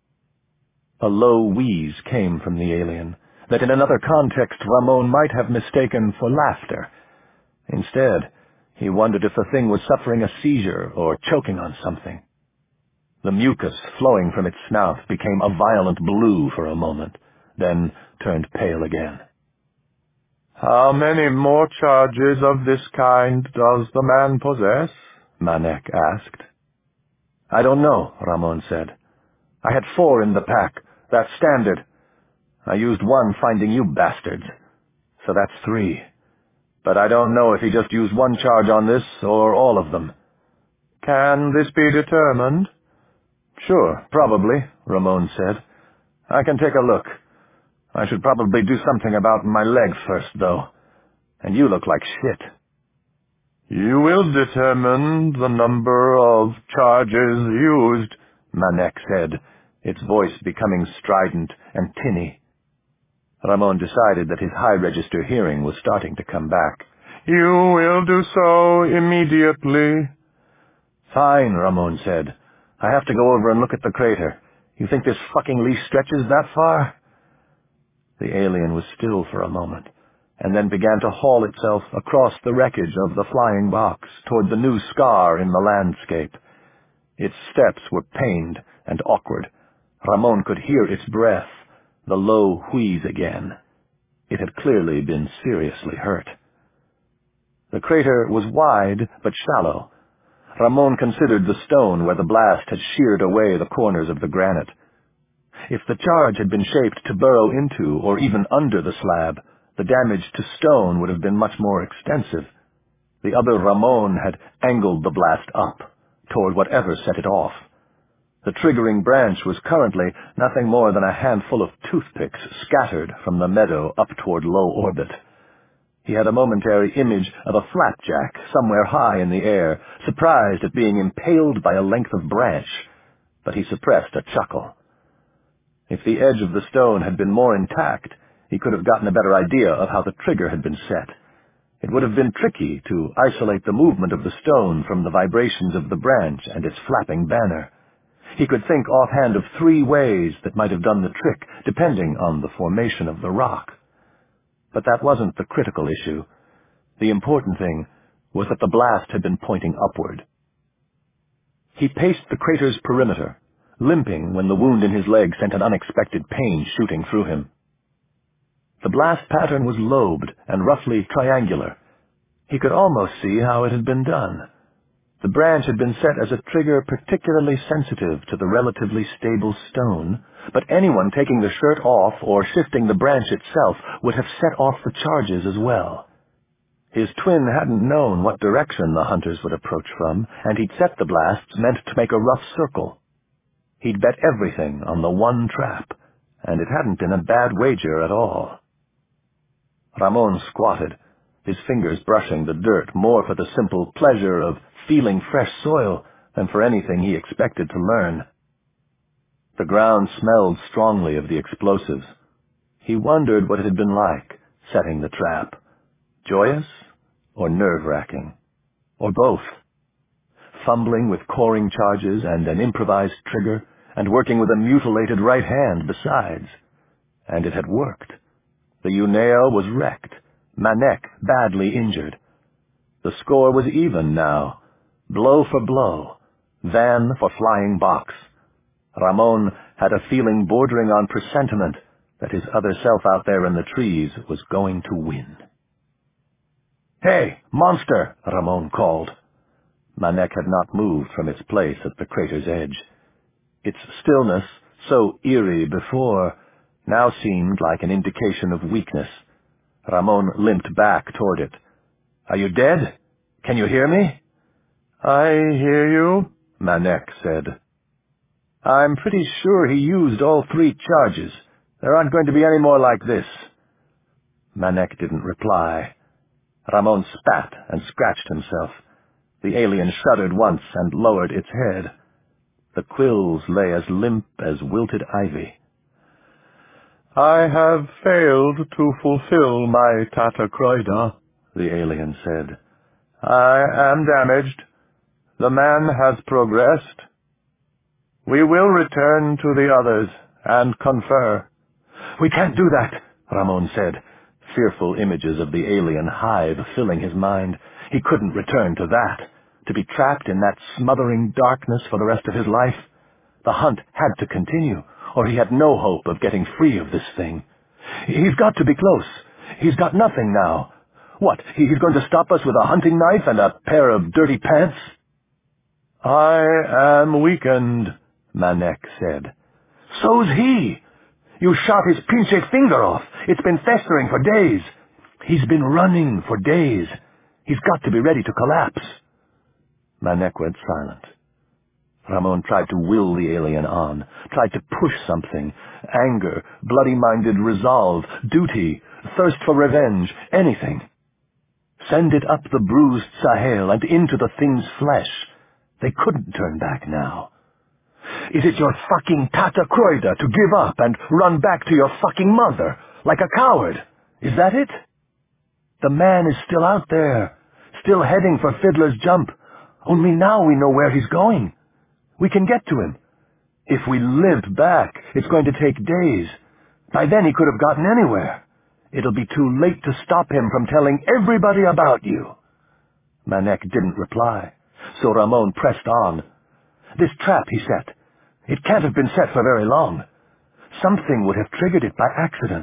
A low wheeze came from the alien, that in another context Ramon might have mistaken for laughter. Instead, he wondered if the thing was suffering a seizure or choking on something. The mucus flowing from its snout became a violent blue for a moment, then turned pale again. "How many more charges of this kind does the man possess?" Manek asked. "I don't know," Ramon said. "I had four in the pack. That's standard. I used one finding you bastards. So that's three. But I don't know if he just used one charge on this or all of them. Can this be determined? Sure, probably, Ramon said. I can take a look. I should probably do something about my leg first, though. And you look like shit. You will determine the number of charges used, Manek said, its voice becoming strident and tinny. Ramon decided that his high-register hearing was starting to come back. You will do so immediately. Fine, Ramon said. I have to go over and look at the crater. You think this fucking leash stretches that far? The alien was still for a moment, and then began to haul itself across the wreckage of the flying box toward the new scar in the landscape. Its steps were pained and awkward. Ramon could hear its breath, the low wheeze again. It had clearly been seriously hurt. The crater was wide but shallow. Ramon considered the stone where the blast had sheared away the corners of the granite. If the charge had been shaped to burrow into or even under the slab, the damage to stone would have been much more extensive. The other Ramon had angled the blast up, toward whatever set it off. The triggering branch was currently nothing more than a handful of toothpicks scattered from the meadow up toward low orbit. He had a momentary image of a flapjack somewhere high in the air, surprised at being impaled by a length of branch, but he suppressed a chuckle. If the edge of the stone had been more intact, he could have gotten a better idea of how the trigger had been set. It would have been tricky to isolate the movement of the stone from the vibrations of the branch and its flapping banner. He could think offhand of three ways that might have done the trick, depending on the formation of the rock. But that wasn't the critical issue. The important thing was that the blast had been pointing upward. He paced the crater's perimeter, limping when the wound in his leg sent an unexpected pain shooting through him. The blast pattern was lobed and roughly triangular. He could almost see how it had been done. The branch had been set as a trigger particularly sensitive to the relatively stable stone, but anyone taking the shirt off or shifting the branch itself would have set off the charges as well. His twin hadn't known what direction the hunters would approach from, and he'd set the blasts meant to make a rough circle. He'd bet everything on the one trap, and it hadn't been a bad wager at all. Ramon squatted, his fingers brushing the dirt more for the simple pleasure of feeling fresh soil than for anything he expected to learn. The ground smelled strongly of the explosives. He wondered what it had been like, setting the trap. Joyous or nerve-wracking? Or both? Fumbling with coring charges and an improvised trigger, and working with a mutilated right hand besides. And it had worked. The Uneo was wrecked, Manek badly injured. The score was even now, blow for blow, van for flying box. Ramon had a feeling bordering on presentiment that his other self out there in the trees was going to win. "Hey, monster!" Ramon called. Manek had not moved from its place at the crater's edge. Its stillness, so eerie before, now seemed like an indication of weakness. Ramon limped back toward it. "Are you dead? Can you hear me?" "I hear you," Manek said. "I'm pretty sure he used all three charges. There aren't going to be any more like this." Manek didn't reply. Ramon spat and scratched himself. The alien shuddered once and lowered its head. The quills lay as limp as wilted ivy. "I have failed to fulfill my Tatacroida," the alien said. "I am damaged. The man has progressed. We will return to the others and confer." "We can't do that," Ramon said, fearful images of the alien hive filling his mind. He couldn't return to that, to be trapped in that smothering darkness for the rest of his life. The hunt had to continue, or he had no hope of getting free of this thing. "He's got to be close. He's got nothing now. What, he's going to stop us with a hunting knife and a pair of dirty pants?" "I am weakened," Manek said. "So's he. You shot his pinche finger off. It's been festering for days. He's been running for days. He's got to be ready to collapse. Manek went silent. Ramon tried to will the alien on, tried to push something. Anger, bloody-minded resolve, duty, thirst for revenge, anything. Send it up the bruised Sahel and into the thing's flesh. They couldn't turn back now. Is it your fucking Tata Croida to give up and run back to your fucking mother, like a coward? Is that it? The man is still out there, still heading for Fiddler's Jump. Only now we know where he's going. We can get to him. If we lived back, it's going to take days. By then he could have gotten anywhere. It'll be too late to stop him from telling everybody about you. Manek didn't reply, so Ramon pressed on. This trap he set, it can't have been set for very long. Something would have triggered it by accident.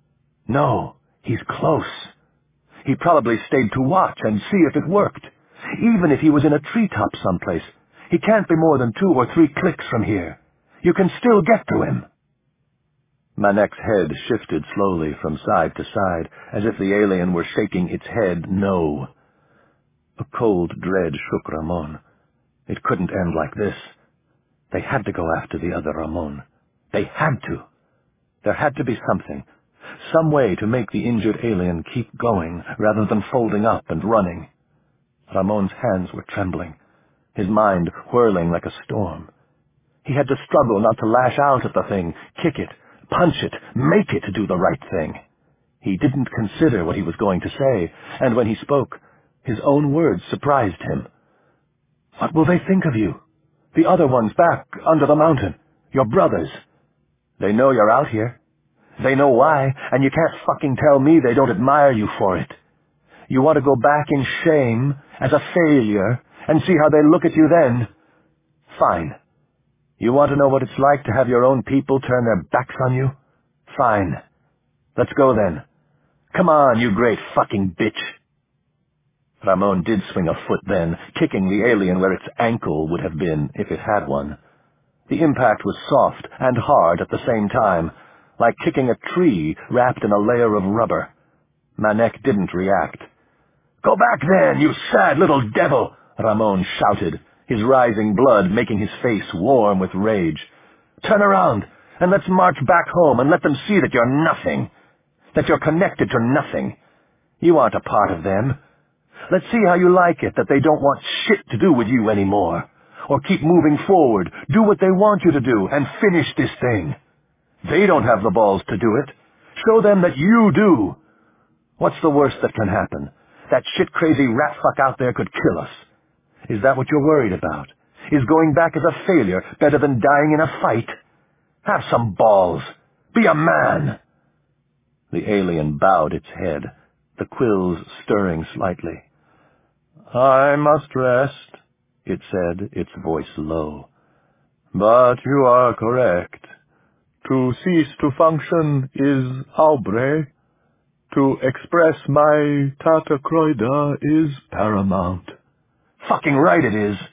No, he's close. He probably stayed to watch and see if it worked. Even if he was in a treetop someplace, he can't be more than two or three clicks from here. You can still get to him. Manek's head shifted slowly from side to side, as if the alien were shaking its head no. A cold dread shook Ramon. It couldn't end like this. They had to go after the other Ramon. They had to. There had to be something, some way to make the injured alien keep going rather than folding up and running. Ramon's hands were trembling, his mind whirling like a storm. He had to struggle not to lash out at the thing, kick it, punch it, make it do the right thing. He didn't consider what he was going to say, and when he spoke, his own words surprised him. What will they think of you? The other ones back under the mountain, your brothers. They know you're out here. They know why, and you can't fucking tell me they don't admire you for it. You want to go back in shame, as a failure, and see how they look at you then? Fine. You want to know what it's like to have your own people turn their backs on you? Fine. Let's go then. Come on, you great fucking bitch. Ramon did swing a foot then, kicking the alien where its ankle would have been if it had one. The impact was soft and hard at the same time, like kicking a tree wrapped in a layer of rubber. Manek didn't react. Go back then, you sad little devil, Ramon shouted, his rising blood making his face warm with rage. Turn around, and let's march back home and let them see that you're nothing, that you're connected to nothing. You aren't a part of them. Let's see how you like it that they don't want shit to do with you anymore. Or keep moving forward, do what they want you to do, and finish this thing. They don't have the balls to do it. Show them that you do. What's the worst that can happen? That shit-crazy rat-fuck out there could kill us. Is that what you're worried about? Is going back as a failure better than dying in a fight? Have some balls. Be a man. The alien bowed its head, the quills stirring slightly. I must rest, it said, its voice low. But you are correct. To cease to function is aubre. To express my Tata Croida is paramount. Fucking right it is.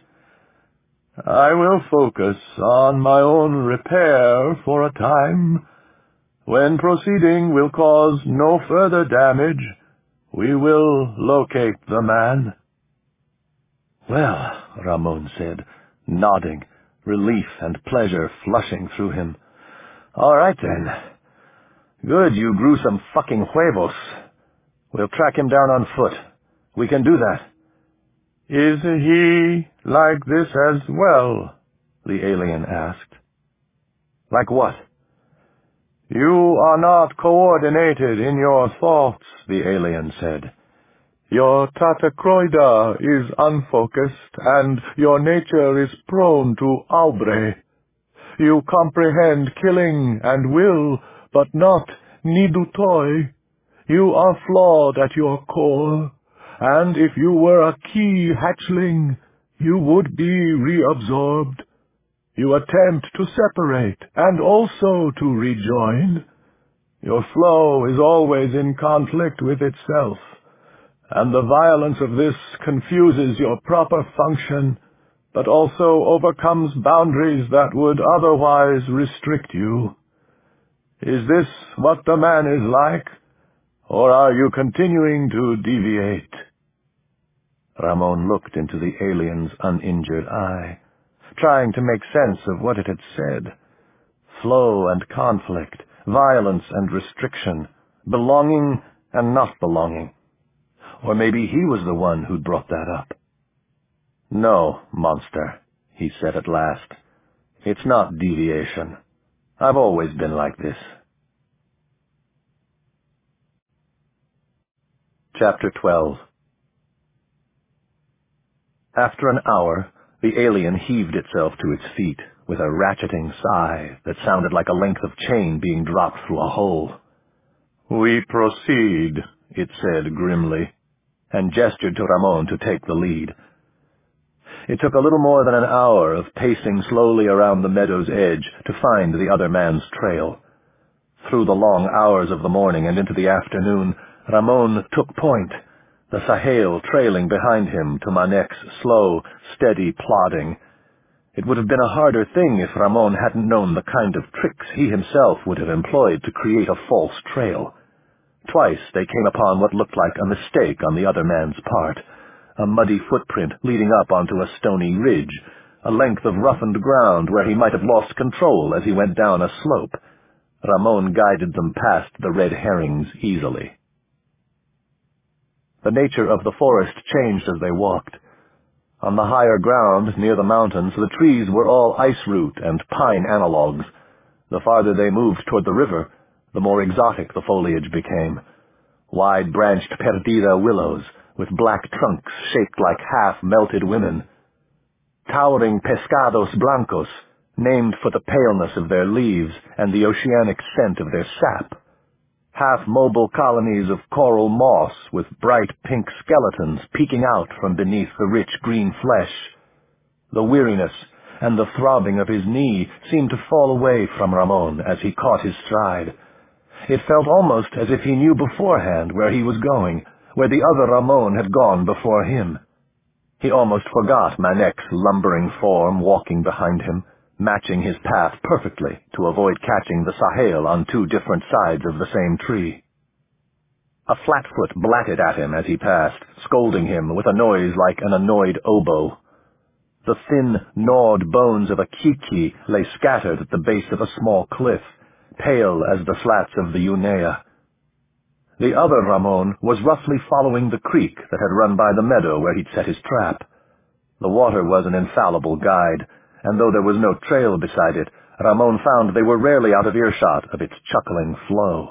I will focus on my own repair for a time. When proceeding will cause no further damage, we will locate the man. Well, Ramon said, nodding, relief and pleasure flushing through him. All right, then. Good, you grew some fucking huevos. We'll track him down on foot. We can do that. Is he like this as well? The alien asked. Like what? You are not coordinated in your thoughts, the alien said. Your Tata Croida is unfocused, and your nature is prone to aubre. You comprehend killing and will, but not nidutoi. You are flawed at your core, and if you were a key hatchling, you would be reabsorbed. You attempt to separate, and also to rejoin. Your flow is always in conflict with itself, and the violence of this confuses your proper function, but also overcomes boundaries that would otherwise restrict you. Is this what the man is like, or are you continuing to deviate?" Ramon looked into the alien's uninjured eye, trying to make sense of what it had said. Flow and conflict, violence and restriction, belonging and not belonging. Or maybe he was the one who'd brought that up. "No, monster," he said at last. "It's not deviation. I've always been like this." Chapter twelve. After an hour, the alien heaved itself to its feet with a ratcheting sigh that sounded like a length of chain being dropped through a hole. "We proceed," it said grimly, and gestured to Ramon to take the lead. It took a little more than an hour of pacing slowly around the meadow's edge to find the other man's trail. Through the long hours of the morning and into the afternoon, Ramon took point, the Sahel trailing behind him to Manek's slow, steady plodding. It would have been a harder thing if Ramon hadn't known the kind of tricks he himself would have employed to create a false trail. Twice they came upon what looked like a mistake on the other man's part, a muddy footprint leading up onto a stony ridge, a length of roughened ground where he might have lost control as he went down a slope. Ramon guided them past the red herrings easily. The nature of the forest changed as they walked. On the higher ground, near the mountains, the trees were all ice root and pine analogues. The farther they moved toward the river, the more exotic the foliage became. Wide-branched perdida willows, with black trunks shaped like half-melted women. Towering pescados blancos, named for the paleness of their leaves and the oceanic scent of their sap. Half-mobile colonies of coral moss with bright pink skeletons peeking out from beneath the rich green flesh. The weariness and the throbbing of his knee seemed to fall away from Ramon as he caught his stride. It felt almost as if he knew beforehand where he was going, where the other Ramon had gone before him. He almost forgot Manek's lumbering form walking behind him, matching his path perfectly to avoid catching the Sahel on two different sides of the same tree. A flatfoot blatted at him as he passed, scolding him with a noise like an annoyed oboe. The thin, gnawed bones of a kiki lay scattered at the base of a small cliff, pale as the slats of the Unea. The other Ramon was roughly following the creek that had run by the meadow where he'd set his trap. The water was an infallible guide, and though there was no trail beside it, Ramon found they were rarely out of earshot of its chuckling flow.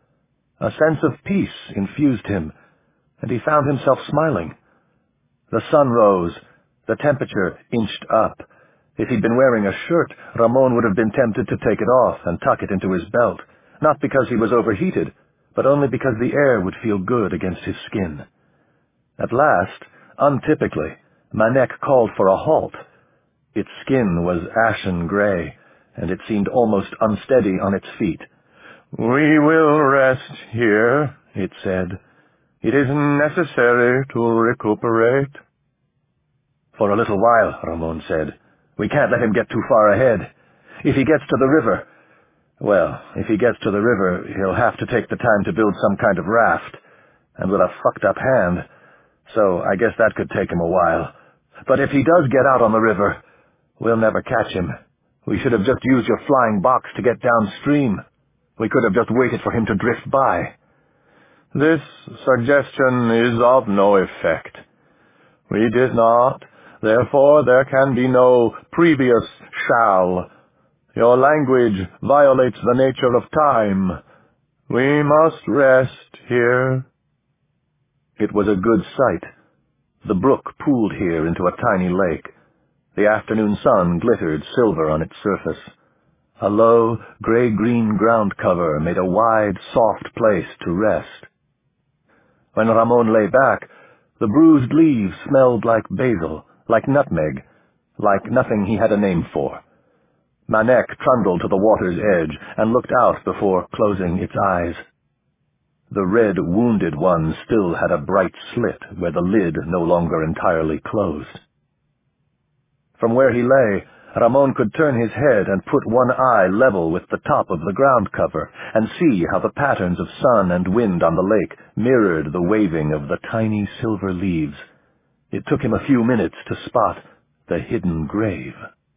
A sense of peace infused him, and he found himself smiling. The sun rose, the temperature inched up. If he'd been wearing a shirt, Ramon would have been tempted to take it off and tuck it into his belt, not because he was overheated, but only because the air would feel good against his skin. At last, untypically, Manek called for a halt. Its skin was ashen gray, and it seemed almost unsteady on its feet. "We will rest here," it said. "It is necessary to recuperate." "For a little while," Ramon said. "We can't let him get too far ahead. If he gets to the river... Well, if he gets to the river, he'll have to take the time to build some kind of raft, and with a fucked-up hand, so I guess that could take him a while. But if he does get out on the river, we'll never catch him. We should have just used your flying box to get downstream. We could have just waited for him to drift by." "This suggestion is of no effect. We did not, therefore there can be no previous shall. Your language violates the nature of time. We must rest here." It was a good sight. The brook pooled here into a tiny lake. The afternoon sun glittered silver on its surface. A low, gray-green ground cover made a wide, soft place to rest. When Ramon lay back, the bruised leaves smelled like basil, like nutmeg, like nothing he had a name for. Manek trundled to the water's edge and looked out before closing its eyes. The red wounded one still had a bright slit where the lid no longer entirely closed. From where he lay, Ramon could turn his head and put one eye level with the top of the ground cover and see how the patterns of sun and wind on the lake mirrored the waving of the tiny silver leaves. It took him a few minutes to spot the hidden grave.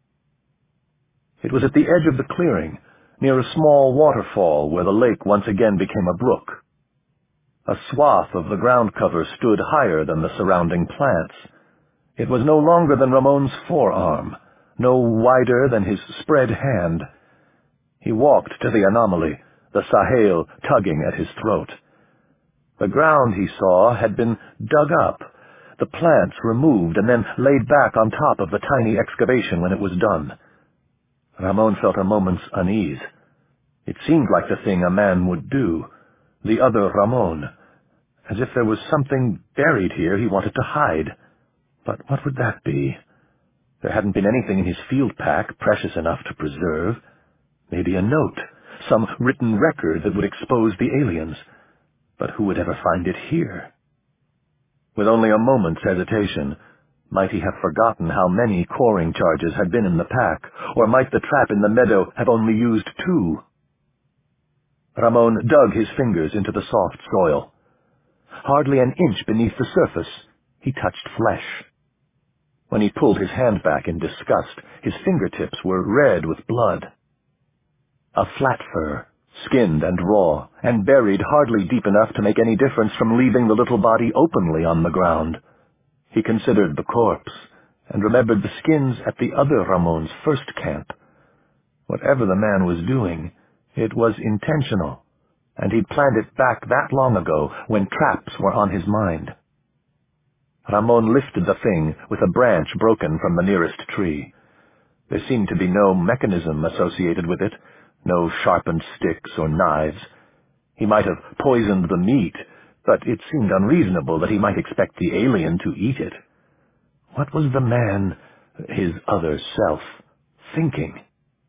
It was at the edge of the clearing, near a small waterfall where the lake once again became a brook. A swath of the ground cover stood higher than the surrounding plants. It was no longer than Ramon's forearm, no wider than his spread hand. He walked to the anomaly, the Sahel tugging at his throat. The ground, he saw, had been dug up, the plants removed and then laid back on top of the tiny excavation when it was done. Ramon felt a moment's unease. It seemed like the thing a man would do, the other Ramon, as if there was something buried here he wanted to hide. But what would that be? There hadn't been anything in his field pack precious enough to preserve. Maybe a note, some written record that would expose the aliens. But who would ever find it here? With only a moment's hesitation, might he have forgotten how many coring charges had been in the pack, or might the trap in the meadow have only used two? Ramon dug his fingers into the soft soil. Hardly an inch beneath the surface, he touched flesh. When he pulled his hand back in disgust, his fingertips were red with blood. A flat fur, skinned and raw, and buried hardly deep enough to make any difference from leaving the little body openly on the ground. He considered the corpse, and remembered the skins at the other Ramon's first camp. Whatever the man was doing, it was intentional, and he'd planned it back that long ago when traps were on his mind. Ramon lifted the thing with a branch broken from the nearest tree. There seemed to be no mechanism associated with it, no sharpened sticks or knives. He might have poisoned the meat, but it seemed unreasonable that he might expect the alien to eat it. What was the man, his other self, thinking?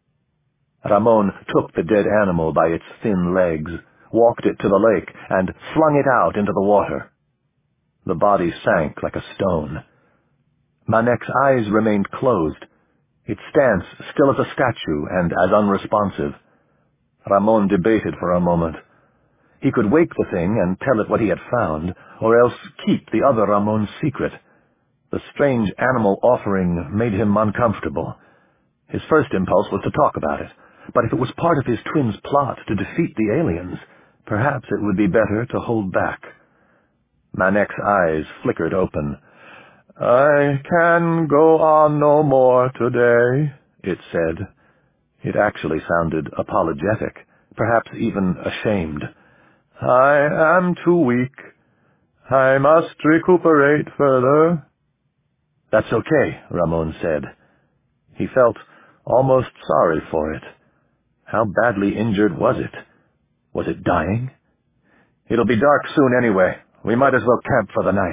Ramon took the dead animal by its thin legs, walked it to the lake, and flung it out into the water. The body sank like a stone. Manek's eyes remained closed, its stance still as a statue and as unresponsive. Ramon debated for a moment. He could wake the thing and tell it what he had found, or else keep the other Ramon's secret. The strange animal offering made him uncomfortable. His first impulse was to talk about it, but if it was part of his twin's plot to defeat the aliens, perhaps it would be better to hold back. Manek's eyes flickered open. "I can go on no more today," it said. It actually sounded apologetic, perhaps even ashamed. "I am too weak. I must recuperate further." "That's okay," Ramon said. He felt almost sorry for it. How badly injured was it? Was it dying? "It'll be dark soon anyway. We might as well camp for the night."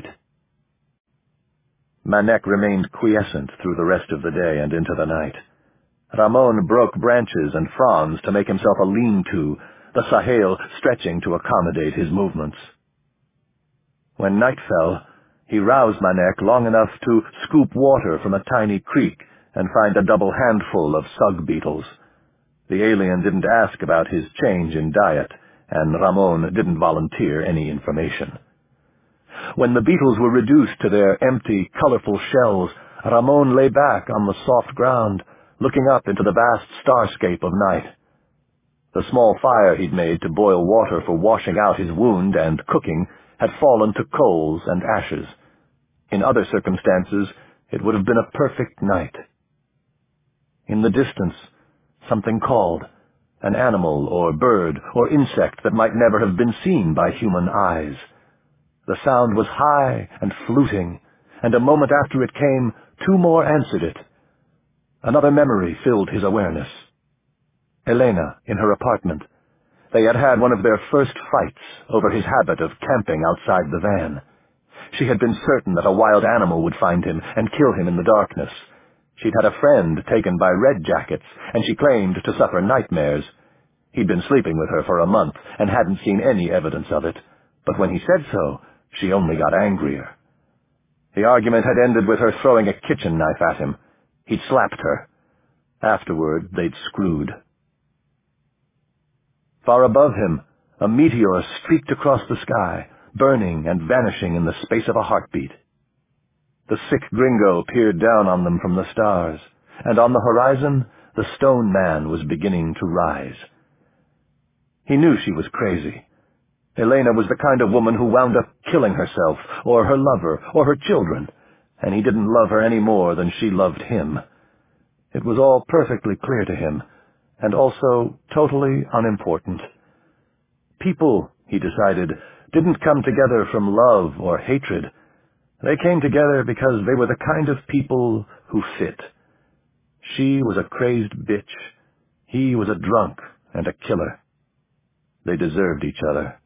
Manek remained quiescent through the rest of the day and into the night. Ramon broke branches and fronds to make himself a lean-to, the Sahel stretching to accommodate his movements. When night fell, he roused Manek long enough to scoop water from a tiny creek and find a double handful of sug beetles. The alien didn't ask about his change in diet, and Ramon didn't volunteer any information. When the beetles were reduced to their empty, colorful shells, Ramon lay back on the soft ground, looking up into the vast starscape of night. The small fire he'd made to boil water for washing out his wound and cooking had fallen to coals and ashes. In other circumstances, it would have been a perfect night. In the distance, something called, an animal or bird or insect that might never have been seen by human eyes. The sound was high and fluting, and a moment after it came, two more answered it. Another memory filled his awareness. Elena, in her apartment. They had had one of their first fights over his habit of camping outside the van. She had been certain that a wild animal would find him and kill him in the darkness. She'd had a friend taken by red jackets, and she claimed to suffer nightmares. He'd been sleeping with her for a month and hadn't seen any evidence of it, but when he said so, she only got angrier. The argument had ended with her throwing a kitchen knife at him. He'd slapped her. Afterward, they'd screwed. Far above him, a meteor streaked across the sky, burning and vanishing in the space of a heartbeat. The sick gringo peered down on them from the stars, and on the horizon, the stone man was beginning to rise. He knew she was crazy. Elena was the kind of woman who wound up killing herself, or her lover, or her children, and he didn't love her any more than she loved him. It was all perfectly clear to him, and also totally unimportant. People, he decided, didn't come together from love or hatred. They came together because they were the kind of people who fit. She was a crazed bitch. He was a drunk and a killer. They deserved each other.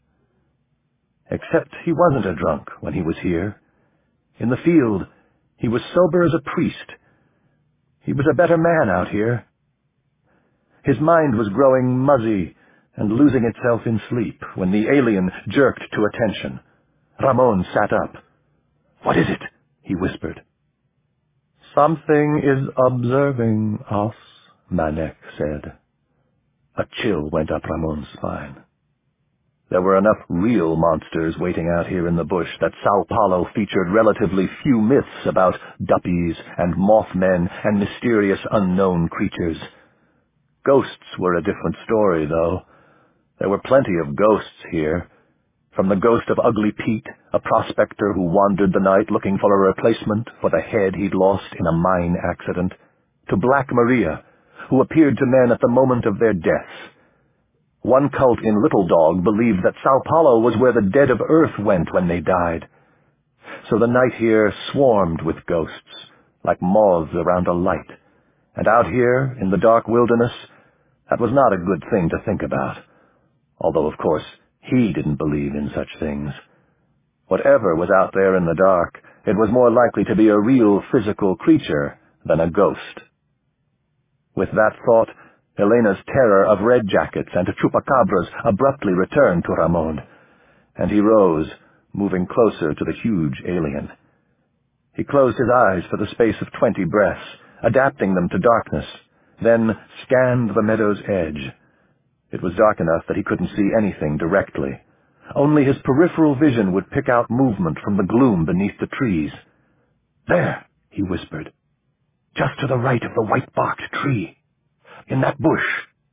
Except he wasn't a drunk when he was here. In the field, he was sober as a priest. He was a better man out here. His mind was growing muzzy and losing itself in sleep when the alien jerked to attention. Ramon sat up. "What is it?" he whispered. "Something is observing us," Manek said. A chill went up Ramon's spine. There were enough real monsters waiting out here in the bush that Sao Paulo featured relatively few myths about duppies and mothmen and mysterious unknown creatures. Ghosts were a different story, though. There were plenty of ghosts here. From the ghost of Ugly Pete, a prospector who wandered the night looking for a replacement for the head he'd lost in a mine accident, to Black Maria, who appeared to men at the moment of their deaths. One cult in Little Dog believed that Sao Paulo was where the dead of Earth went when they died. So the night here swarmed with ghosts, like moths around a light. And out here, in the dark wilderness, that was not a good thing to think about. Although, of course, he didn't believe in such things. Whatever was out there in the dark, it was more likely to be a real physical creature than a ghost. With that thought, Elena's terror of red jackets and chupacabras abruptly returned to Ramon, and he rose, moving closer to the huge alien. He closed his eyes for the space of twenty breaths, adapting them to darkness, then scanned the meadow's edge. It was dark enough that he couldn't see anything directly. Only his peripheral vision would pick out movement from the gloom beneath the trees. "There," he whispered. "Just to the right of the white-barked tree. In that bush."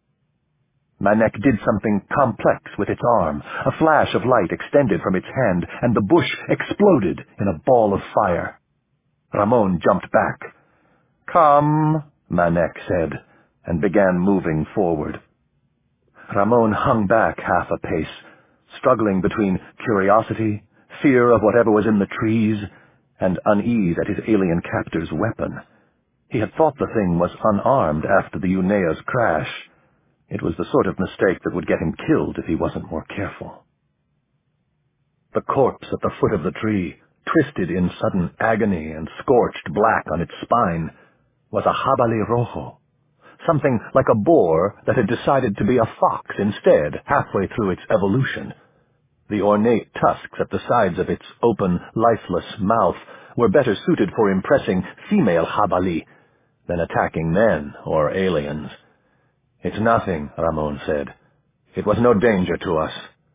Manek did something complex with its arm. A flash of light extended from its hand, and the bush exploded in a ball of fire. Ramon jumped back. "Come," Manek said, and began moving forward. Ramon hung back half a pace, struggling between curiosity, fear of whatever was in the trees, and unease at his alien captor's weapon. He had thought the thing was unarmed after the Unea's crash. It was the sort of mistake that would get him killed if he wasn't more careful. The corpse at the foot of the tree, twisted in sudden agony and scorched black on its spine, was a jabali rojo, something like a boar that had decided to be a fox instead halfway through its evolution. The ornate tusks at the sides of its open, lifeless mouth were better suited for impressing female jabali than attacking men or aliens. "It's nothing," Ramon said. "It was no danger to us."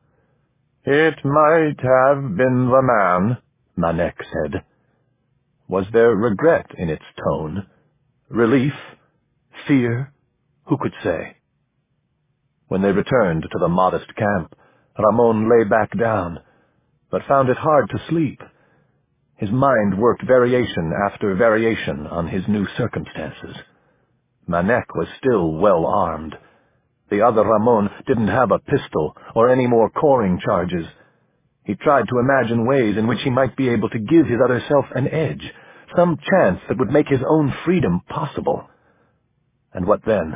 "It might have been the man," Manek said. Was there regret in its tone? Relief? Fear? Who could say? When they returned to the modest camp, Ramon lay back down, but found it hard to sleep. His mind worked variation after variation on his new circumstances. Manek was still well armed. The other Ramon didn't have a pistol or any more coring charges. He tried to imagine ways in which he might be able to give his other self an edge, some chance that would make his own freedom possible. And what then?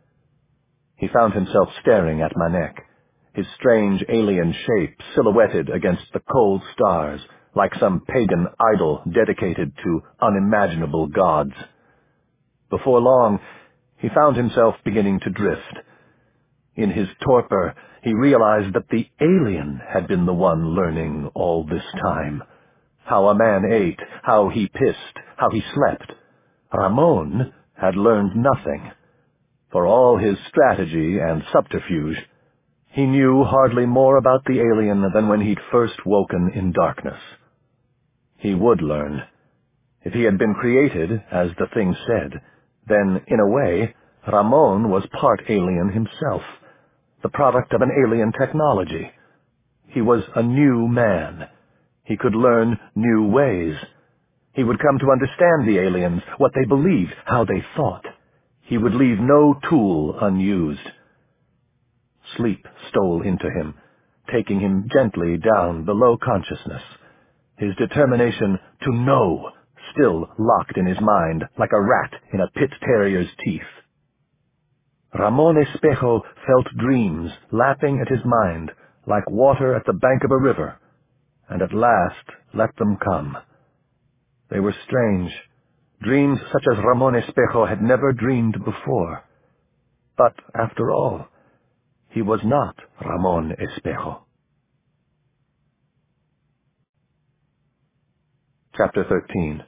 He found himself staring at Manek, his strange alien shape silhouetted against the cold stars, like some pagan idol dedicated to unimaginable gods. Before long, he found himself beginning to drift. In his torpor, he realized that the alien had been the one learning all this time. How a man ate, how he pissed, how he slept. Ramon had learned nothing. For all his strategy and subterfuge, he knew hardly more about the alien than when he'd first woken in darkness. He would learn. If he had been created, as the thing said, then, in a way, Ramon was part alien himself, the product of an alien technology. He was a new man. He could learn new ways. He would come to understand the aliens, what they believed, how they thought. He would leave no tool unused. Sleep stole into him, taking him gently down below consciousness, his determination to know still locked in his mind like a rat in a pit terrier's teeth. Ramon Espejo felt dreams lapping at his mind like water at the bank of a river, and at last let them come. They were strange, dreams such as Ramon Espejo had never dreamed before. But, after all, he was not Ramon Espejo. Chapter thirteen.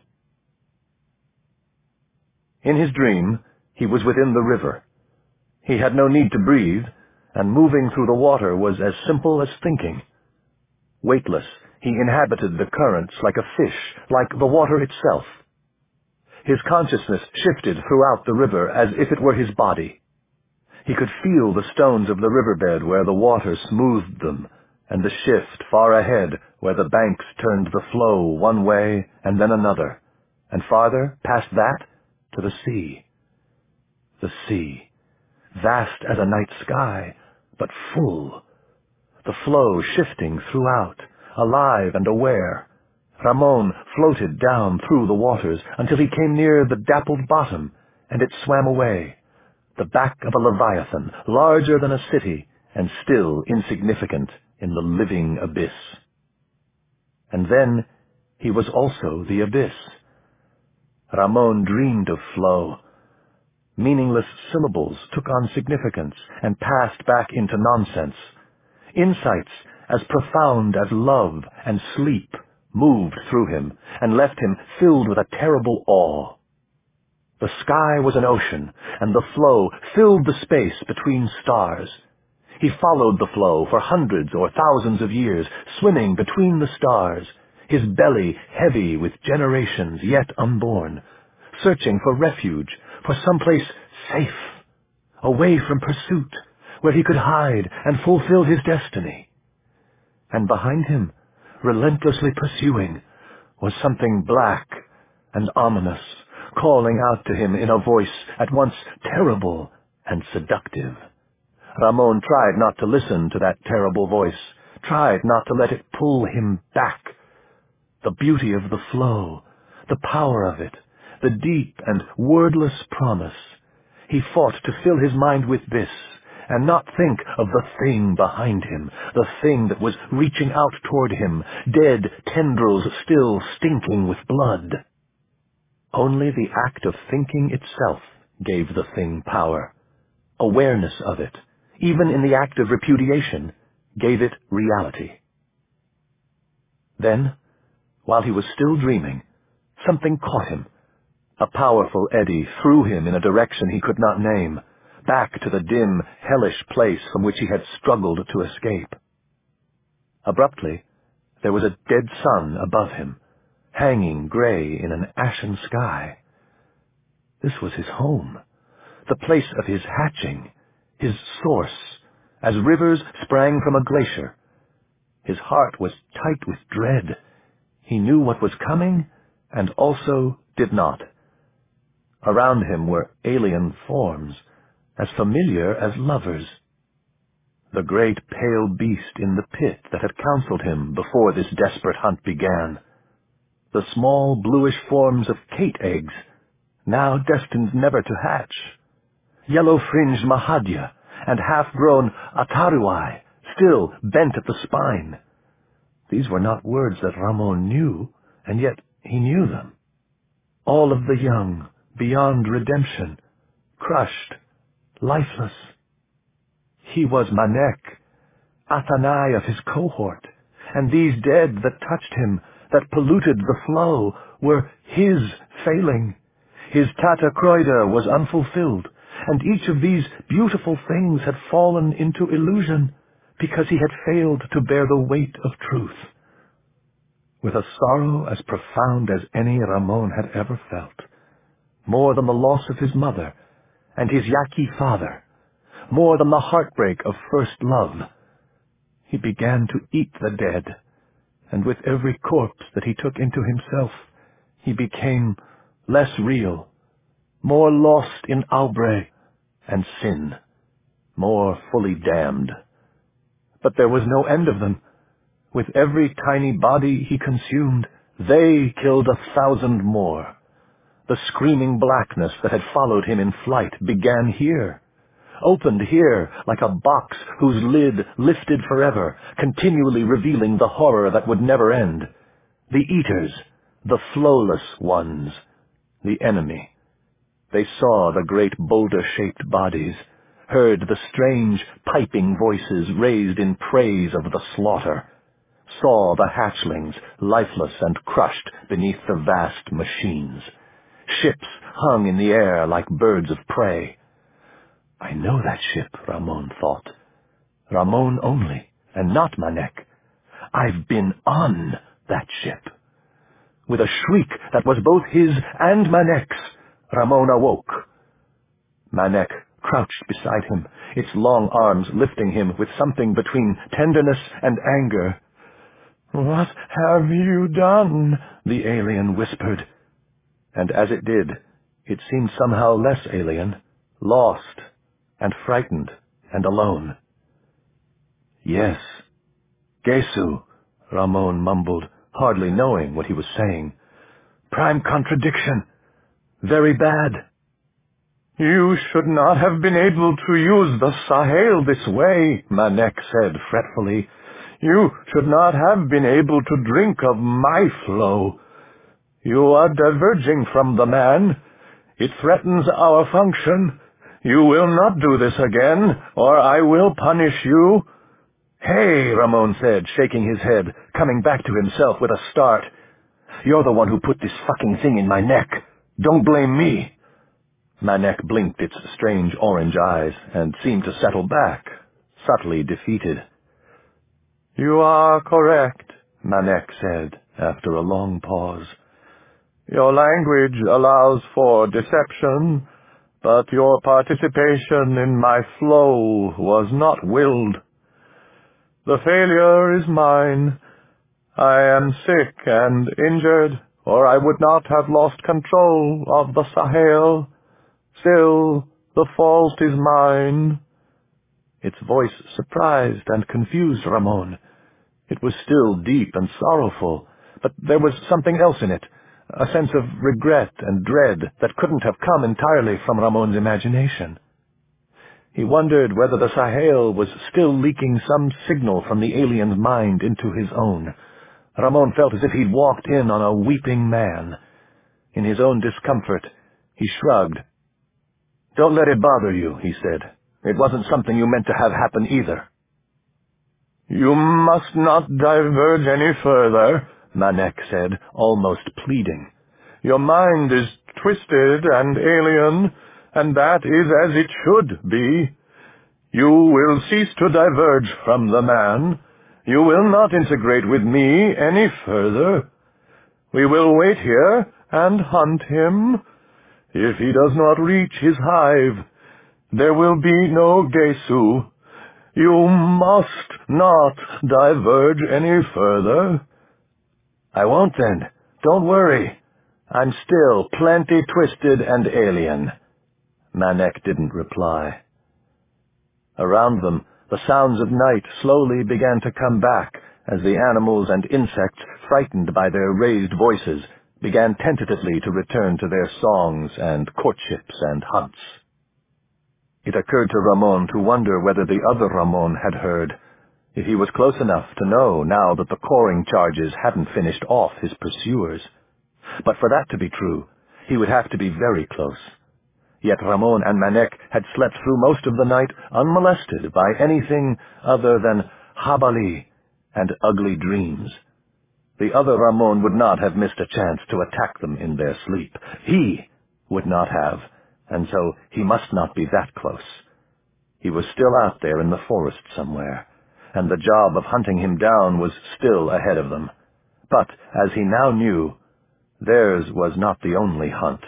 In his dream, he was within the river. He had no need to breathe, and moving through the water was as simple as thinking. Weightless, he inhabited the currents like a fish, like the water itself. His consciousness shifted throughout the river as if it were his body. He could feel the stones of the riverbed where the water smoothed them, and the shift far ahead where the banks turned the flow one way and then another, and farther, past that, to the sea. The sea, vast as a night sky, but full. The flow shifting throughout, alive and aware. Ramon floated down through the waters until he came near the dappled bottom, and it swam away. The back of a leviathan, larger than a city, and still insignificant in the living abyss. And then he was also the abyss. Ramon dreamed of flow. Meaningless syllables took on significance and passed back into nonsense. Insights as profound as love and sleep moved through him and left him filled with a terrible awe. The sky was an ocean, and the flow filled the space between stars. He followed the flow for hundreds or thousands of years, swimming between the stars, his belly heavy with generations yet unborn, searching for refuge, for some place safe, away from pursuit, where he could hide and fulfill his destiny. And behind him, relentlessly pursuing, was something black and ominous, calling out to him in a voice at once terrible and seductive. Ramon tried not to listen to that terrible voice, tried not to let it pull him back. The beauty of the flow, the power of it, the deep and wordless promise. He fought to fill his mind with this, and not think of the thing behind him, the thing that was reaching out toward him, dead tendrils still stinking with blood. Only the act of thinking itself gave the thing power. Awareness of it, even in the act of repudiation, gave it reality. Then, while he was still dreaming, something caught him. A powerful eddy threw him in a direction he could not name, back to the dim, hellish place from which he had struggled to escape. Abruptly, there was a dead sun above him, hanging gray in an ashen sky. This was his home, the place of his hatching, his source, as rivers sprang from a glacier. His heart was tight with dread. He knew what was coming, and also did not. Around him were alien forms, as familiar as lovers. The great pale beast in the pit that had counseled him before this desperate hunt began. The small bluish forms of Kate eggs, now destined never to hatch. Yellow-fringed Mahadya and half-grown Ataruai, still bent at the spine. These were not words that Ramon knew, and yet he knew them. All of the young, beyond redemption, crushed, lifeless. He was Manek, Athanai of his cohort, and these dead that touched him, that polluted the flow, were his failing. His Tata Croida was unfulfilled, and each of these beautiful things had fallen into illusion because he had failed to bear the weight of truth. With a sorrow as profound as any Ramon had ever felt, more than the loss of his mother and his Yaqui father, more than the heartbreak of first love, he began to eat the dead, and with every corpse that he took into himself, he became less real, more lost in Aubrey and sin, more fully damned. But there was no end of them. With every tiny body he consumed, they killed a thousand more. The screaming blackness that had followed him in flight began here, opened here like a box whose lid lifted forever, continually revealing the horror that would never end. The eaters, the flowless ones, the enemy. They saw the great boulder-shaped bodies, heard the strange piping voices raised in praise of the slaughter, saw the hatchlings lifeless and crushed beneath the vast machines. Ships hung in the air like birds of prey. I know that ship, Ramon thought. Ramon only, and not Manek. I've been on that ship. With a shriek that was both his and Manek's, Ramon awoke. Manek crouched beside him, its long arms lifting him with something between tenderness and anger. "What have you done?" the alien whispered. And as it did, it seemed somehow less alien, lost, and frightened, and alone. "Yes, Gesu," Ramon mumbled, hardly knowing what he was saying. "Prime contradiction. Very bad." "You should not have been able to use the Sahel this way," Manek said fretfully. "You should not have been able to drink of my flow. You are diverging from the man. It threatens our function. You will not do this again, or I will punish you." "Hey," Ramon said, shaking his head, coming back to himself with a start. "You're the one who put this fucking thing in my neck. Don't blame me." Manek blinked its strange orange eyes and seemed to settle back, subtly defeated. "You are correct," Manek said, after a long pause. "Your language allows for deception, but your participation in my flow was not willed. The failure is mine. I am sick and injured, or I would not have lost control of the Sahel. Still, the fault is mine." Its voice surprised and confused Ramon. It was still deep and sorrowful, but there was something else in it, a sense of regret and dread that couldn't have come entirely from Ramon's imagination. He wondered whether the Sahel was still leaking some signal from the alien's mind into his own. Ramon felt as if he'd walked in on a weeping man. In his own discomfort, he shrugged. "Don't let it bother you," he said. "It wasn't something you meant to have happen either." "You must not diverge any further," Manek said, almost pleading. "Your mind is twisted and alien, and that is as it should be. You will cease to diverge from the man. You will not integrate with me any further. We will wait here and hunt him. If he does not reach his hive, there will be no Gesu. You must not diverge any further." "I won't then. Don't worry. I'm still plenty twisted and alien." Manek didn't reply. Around them, the sounds of night slowly began to come back as the animals and insects, frightened by their raised voices, began tentatively to return to their songs and courtships and hunts. It occurred to Ramon to wonder whether the other Ramon had heard, if he was close enough to know now that the coring charges hadn't finished off his pursuers. But for that to be true, he would have to be very close. Yet Ramon and Manek had slept through most of the night unmolested by anything other than habali and ugly dreams. The other Ramon would not have missed a chance to attack them in their sleep. He Would not have, and so he must not be that close. He was still out there in the forest somewhere, and the job of hunting him down was still ahead of them. But, as he now knew, theirs was not the only hunt.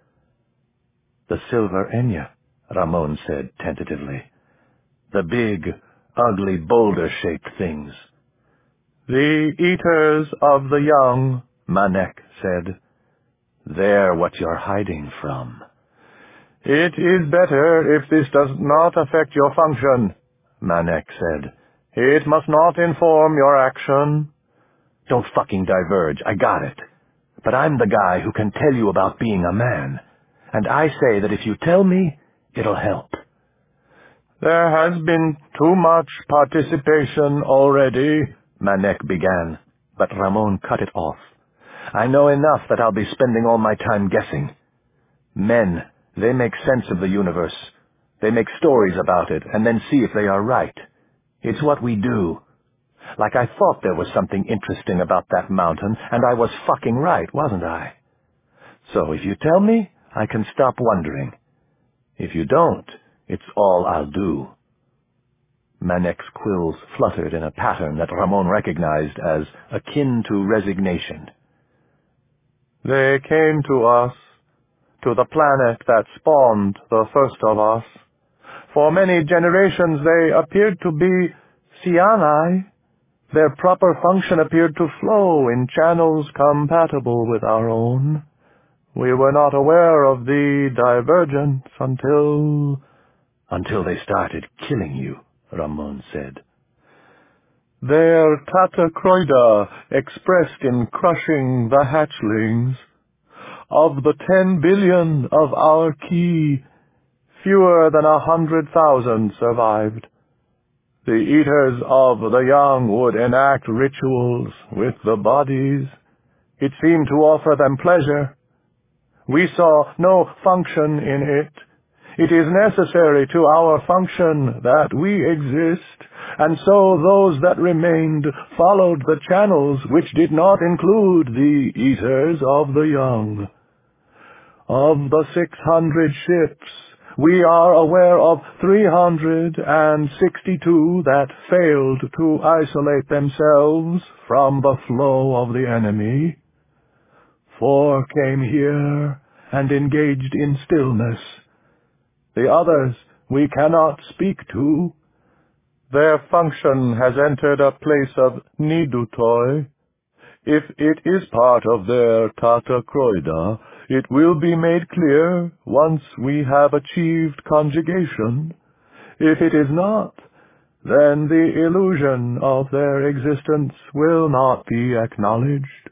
"The silver Enya," Ramon said tentatively. "The big, ugly, boulder-shaped things." "The eaters of the young," Manek said. "They're what you're hiding from." "It is better if this does not affect your function," Manek said. "It must not inform your action." "Don't fucking diverge, I got it. But I'm the guy who can tell you about being a man, and I say that if you tell me, it'll help." "There has been too much participation already," Manek began, but Ramon cut it off. "I know enough that I'll be spending all my time guessing. Men, they make sense of the universe. They make stories about it, and then see if they are right. It's what we do. Like I thought there was something interesting about that mountain, and I was fucking right, wasn't I? So if you tell me, I can stop wondering. If you don't, it's all I'll do." Manek's quills fluttered in a pattern that Ramon recognized as akin to resignation. "They came to us, to the planet that spawned the first of us. For many generations they appeared to be Sianai. Their proper function appeared to flow in channels compatible with our own. We were not aware of the divergence until—" "Until they started killing you," Ramon said. "Their Tatacroida expressed in crushing the hatchlings. Of the ten billion of our Ki, fewer than a hundred thousand survived. The eaters of the young would enact rituals with the bodies. It seemed to offer them pleasure. We saw no function in it. It is necessary to our function that we exist, and so those that remained followed the channels which did not include the eaters of the young. Of the six hundred ships, we are aware of three hundred sixty-two that failed to isolate themselves from the flow of the enemy. Four came here and engaged in stillness. The others we cannot speak to. Their function has entered a place of nidutoi. If it is part of their Tatacroida, it will be made clear once we have achieved conjugation. If it is not, then the illusion of their existence will not be acknowledged."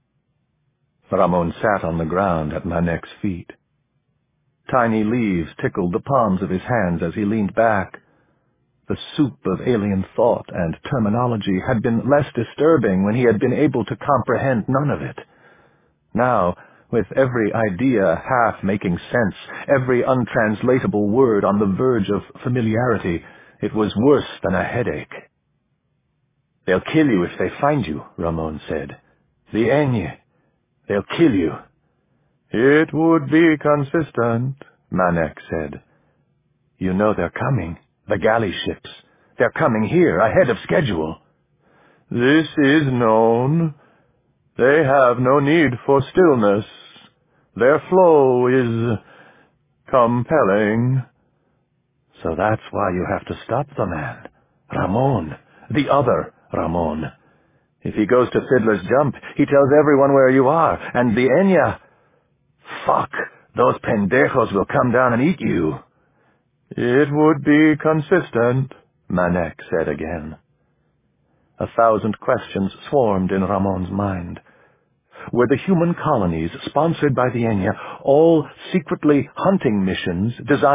Ramon sat on the ground at Manek's feet. Tiny leaves tickled the palms of his hands as he leaned back. The soup of alien thought and terminology had been less disturbing when he had been able to comprehend none of it. Now, with every idea half making sense, every untranslatable word on the verge of familiarity, it was worse than a headache. "They'll kill you if they find you," Ramon said. "The Enya. They'll kill you." "It would be consistent," Manek said. "You know they're coming. The galley ships. They're coming here, ahead of schedule." "This is known. They have no need for stillness. Their flow is compelling." "So that's why you have to stop the man. Ramon. The other Ramon. If he goes to Fiddler's Jump, he tells everyone where you are, and the Enya... Fuck, those pendejos will come down and eat you." "It would be consistent," Manek said again. A thousand questions swarmed in Ramon's mind. Were the human colonies, sponsored by the Enya, all secretly hunting missions designed